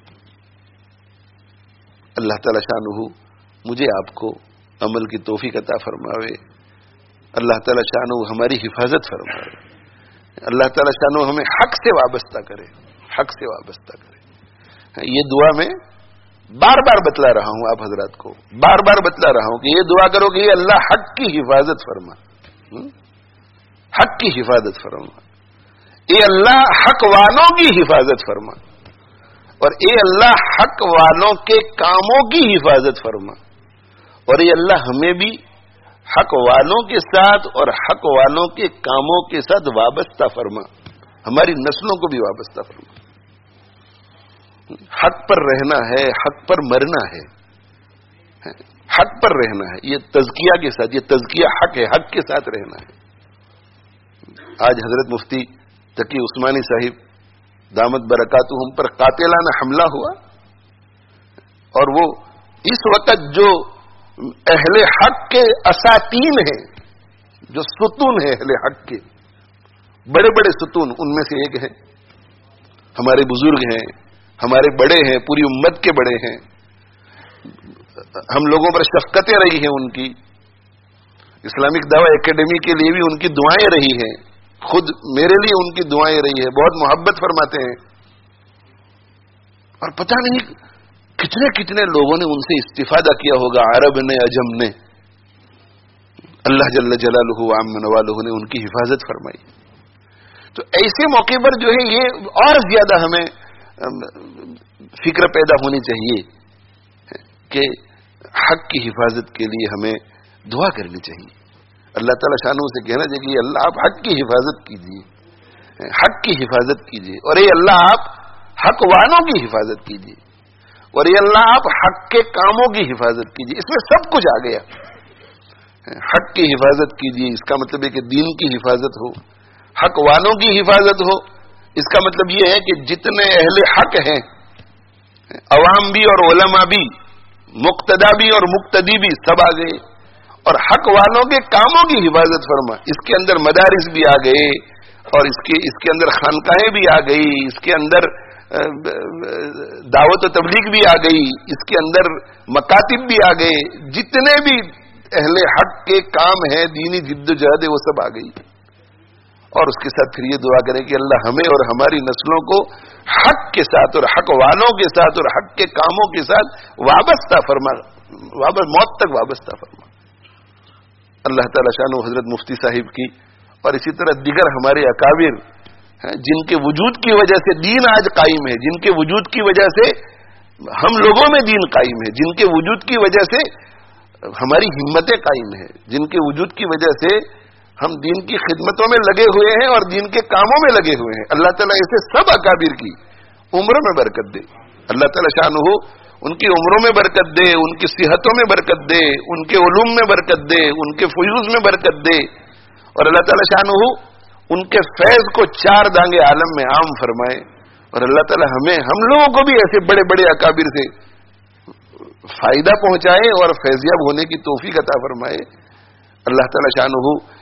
Speaker 1: اللہ تعالی شانہ مجھے آپ کو عمل کی توفیق عطا فرماوے. اللہ تعالی شانہ ہماری حفاظت فرمائے. اللہ تعالی شانہ ہمیں حق سے وابستہ کرے، حق سے وابستہ کرے. یہ دعا میں بار بار بتلا رہا ہوں آپ حضرات کو، بار بار بتلا رہا ہوں کہ یہ دعا کرو کہ یہ اللہ حق کی حفاظت فرما، حق کی حفاظت فرما. اے اللہ حق والوں کی حفاظت فرما، اور اے اللہ حق والوں کے کاموں کی حفاظت فرما. اور اے اللہ ہمیں بھی حق والوں کے ساتھ اور حق والوں کے کاموں کے ساتھ وابستہ فرما، ہماری نسلوں کو بھی وابستہ فرما. حق پر رہنا ہے، حق پر مرنا ہے، حق پر رہنا ہے. یہ تزکیہ کے ساتھ، یہ تزکیہ حق ہے، حق کے ساتھ رہنا ہے. آج حضرت مفتی تقی عثمانی صاحب دامت برکاتہم پر قاتلانہ حملہ ہوا، اور وہ اس وقت جو اہل حق کے اساتین ہیں، جو ستون ہیں اہل حق کے، بڑے بڑے ستون، ان میں سے ایک ہے. ہمارے بزرگ ہیں، ہمارے بڑے ہیں، پوری امت کے بڑے ہیں. ہم لوگوں پر شفقتیں رہی ہیں ان کی. اسلامک دعوی اکیڈمی کے لیے بھی ان کی دعائیں رہی ہیں، خود میرے لیے ان کی دعائیں رہی ہے. بہت محبت فرماتے ہیں، اور پتہ نہیں کتنے کتنے لوگوں نے ان سے استفادہ کیا ہوگا، عرب نے، عجم نے. اللہ جل جلالہ وعم نوالہ نے ان کی حفاظت فرمائی. تو ایسے موقع پر جو ہے یہ اور زیادہ ہمیں فکر پیدا ہونی چاہیے کہ حق کی حفاظت کے لیے ہمیں دعا کرنی چاہیے. اللہ تعالیٰ شانوں سے کہنا چاہیے کہ اللہ آپ حق کی حفاظت کیجیے، حق کی حفاظت کیجیے. اور اے اللہ آپ حق والوں کی حفاظت کیجیے، اور اے اللہ آپ حق کے کاموں کی حفاظت کیجیے. اس میں سب کچھ آ گیا. حق کی حفاظت کیجیے، اس کا مطلب ہے کہ دین کی حفاظت ہو، حق والوں کی حفاظت ہو. اس کا مطلب یہ ہے کہ جتنے اہل حق ہیں، عوام بھی اور علماء بھی، مقتدا بھی اور مقتدی بھی، سب آ گئے. اور حق والوں کے کاموں کی حفاظت فرما. اس کے اندر مدارس بھی آ گئے، اور اس کے اندر خانقاہیں بھی آ گئی، اس کے اندر دعوت و تبلیغ بھی آ گئی، اس کے اندر مکاتب بھی آ گئے. جتنے بھی اہل حق کے کام ہیں، دینی جد و جہد ہے، وہ سب آ گئی. اور اس کے ساتھ پھر یہ دعا کریں کہ اللہ ہمیں اور ہماری نسلوں کو حق کے ساتھ اور حق والوں کے ساتھ اور حق کے کاموں کے ساتھ وابستہ فرما، موت تک وابستہ فرما. اللہ تعالی شانہ حضرت مفتی صاحب کی اور اسی طرح دیگر ہمارے اکابر جن کے وجود کی وجہ سے دین آج قائم ہے، جن کے وجود کی وجہ سے ہم لوگوں میں دین قائم ہے، جن کے وجود کی وجہ سے ہماری ہمتیں قائم ہیں، جن کے وجود کی وجہ سے ہم دین کی خدمتوں میں لگے ہوئے ہیں اور دین کے کاموں میں لگے ہوئے ہیں. اللہ تعالیٰ ایسے سب اکابر کی عمروں میں برکت دے. اللہ تعالیٰ شانہ ان کی عمروں میں برکت دے، ان کی صحتوں میں برکت دے، ان کے علوم میں برکت دے، ان کے فیوز میں برکت دے. اور اللہ تعالیٰ شانہ ان کے فیض کو چار دانگے عالم میں عام فرمائے. اور اللہ تعالیٰ ہم لوگوں کو بھی ایسے بڑے بڑے اکابر سے فائدہ پہنچائے اور فیضیاب ہونے کی توفیق عطا فرمائے. اللہ تعالیٰ شانہ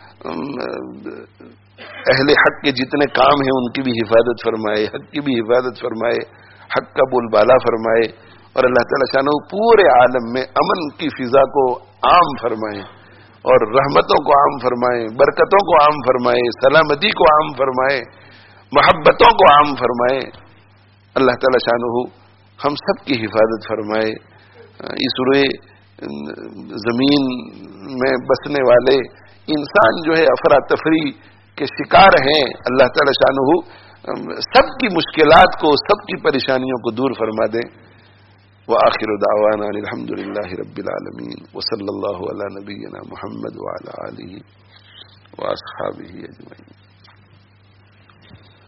Speaker 1: اہل حق کے جتنے کام ہیں ان کی بھی حفاظت فرمائے، حق کی بھی حفاظت فرمائے، حق کا بول بالا فرمائے. اور اللہ تعالیٰ شانہ پورے عالم میں امن کی فضا کو عام فرمائے، اور رحمتوں کو عام فرمائے، برکتوں کو عام فرمائے، سلامتی کو عام فرمائے، محبتوں کو عام فرمائے. اللہ تعالیٰ شانہ ہم سب کی حفاظت فرمائے. اس روئے زمین میں بسنے والے انسان جو ہے افراتفری کے شکار ہیں. اللہ تعالیٰ شانہ سب کی مشکلات کو، سب کی پریشانیوں کو دور فرما دیں. وآخر دعوانا الحمد للہ رب العالمین وصلی اللہ علی نبینا محمد وعلی آلہ واصحابہ اجمعین.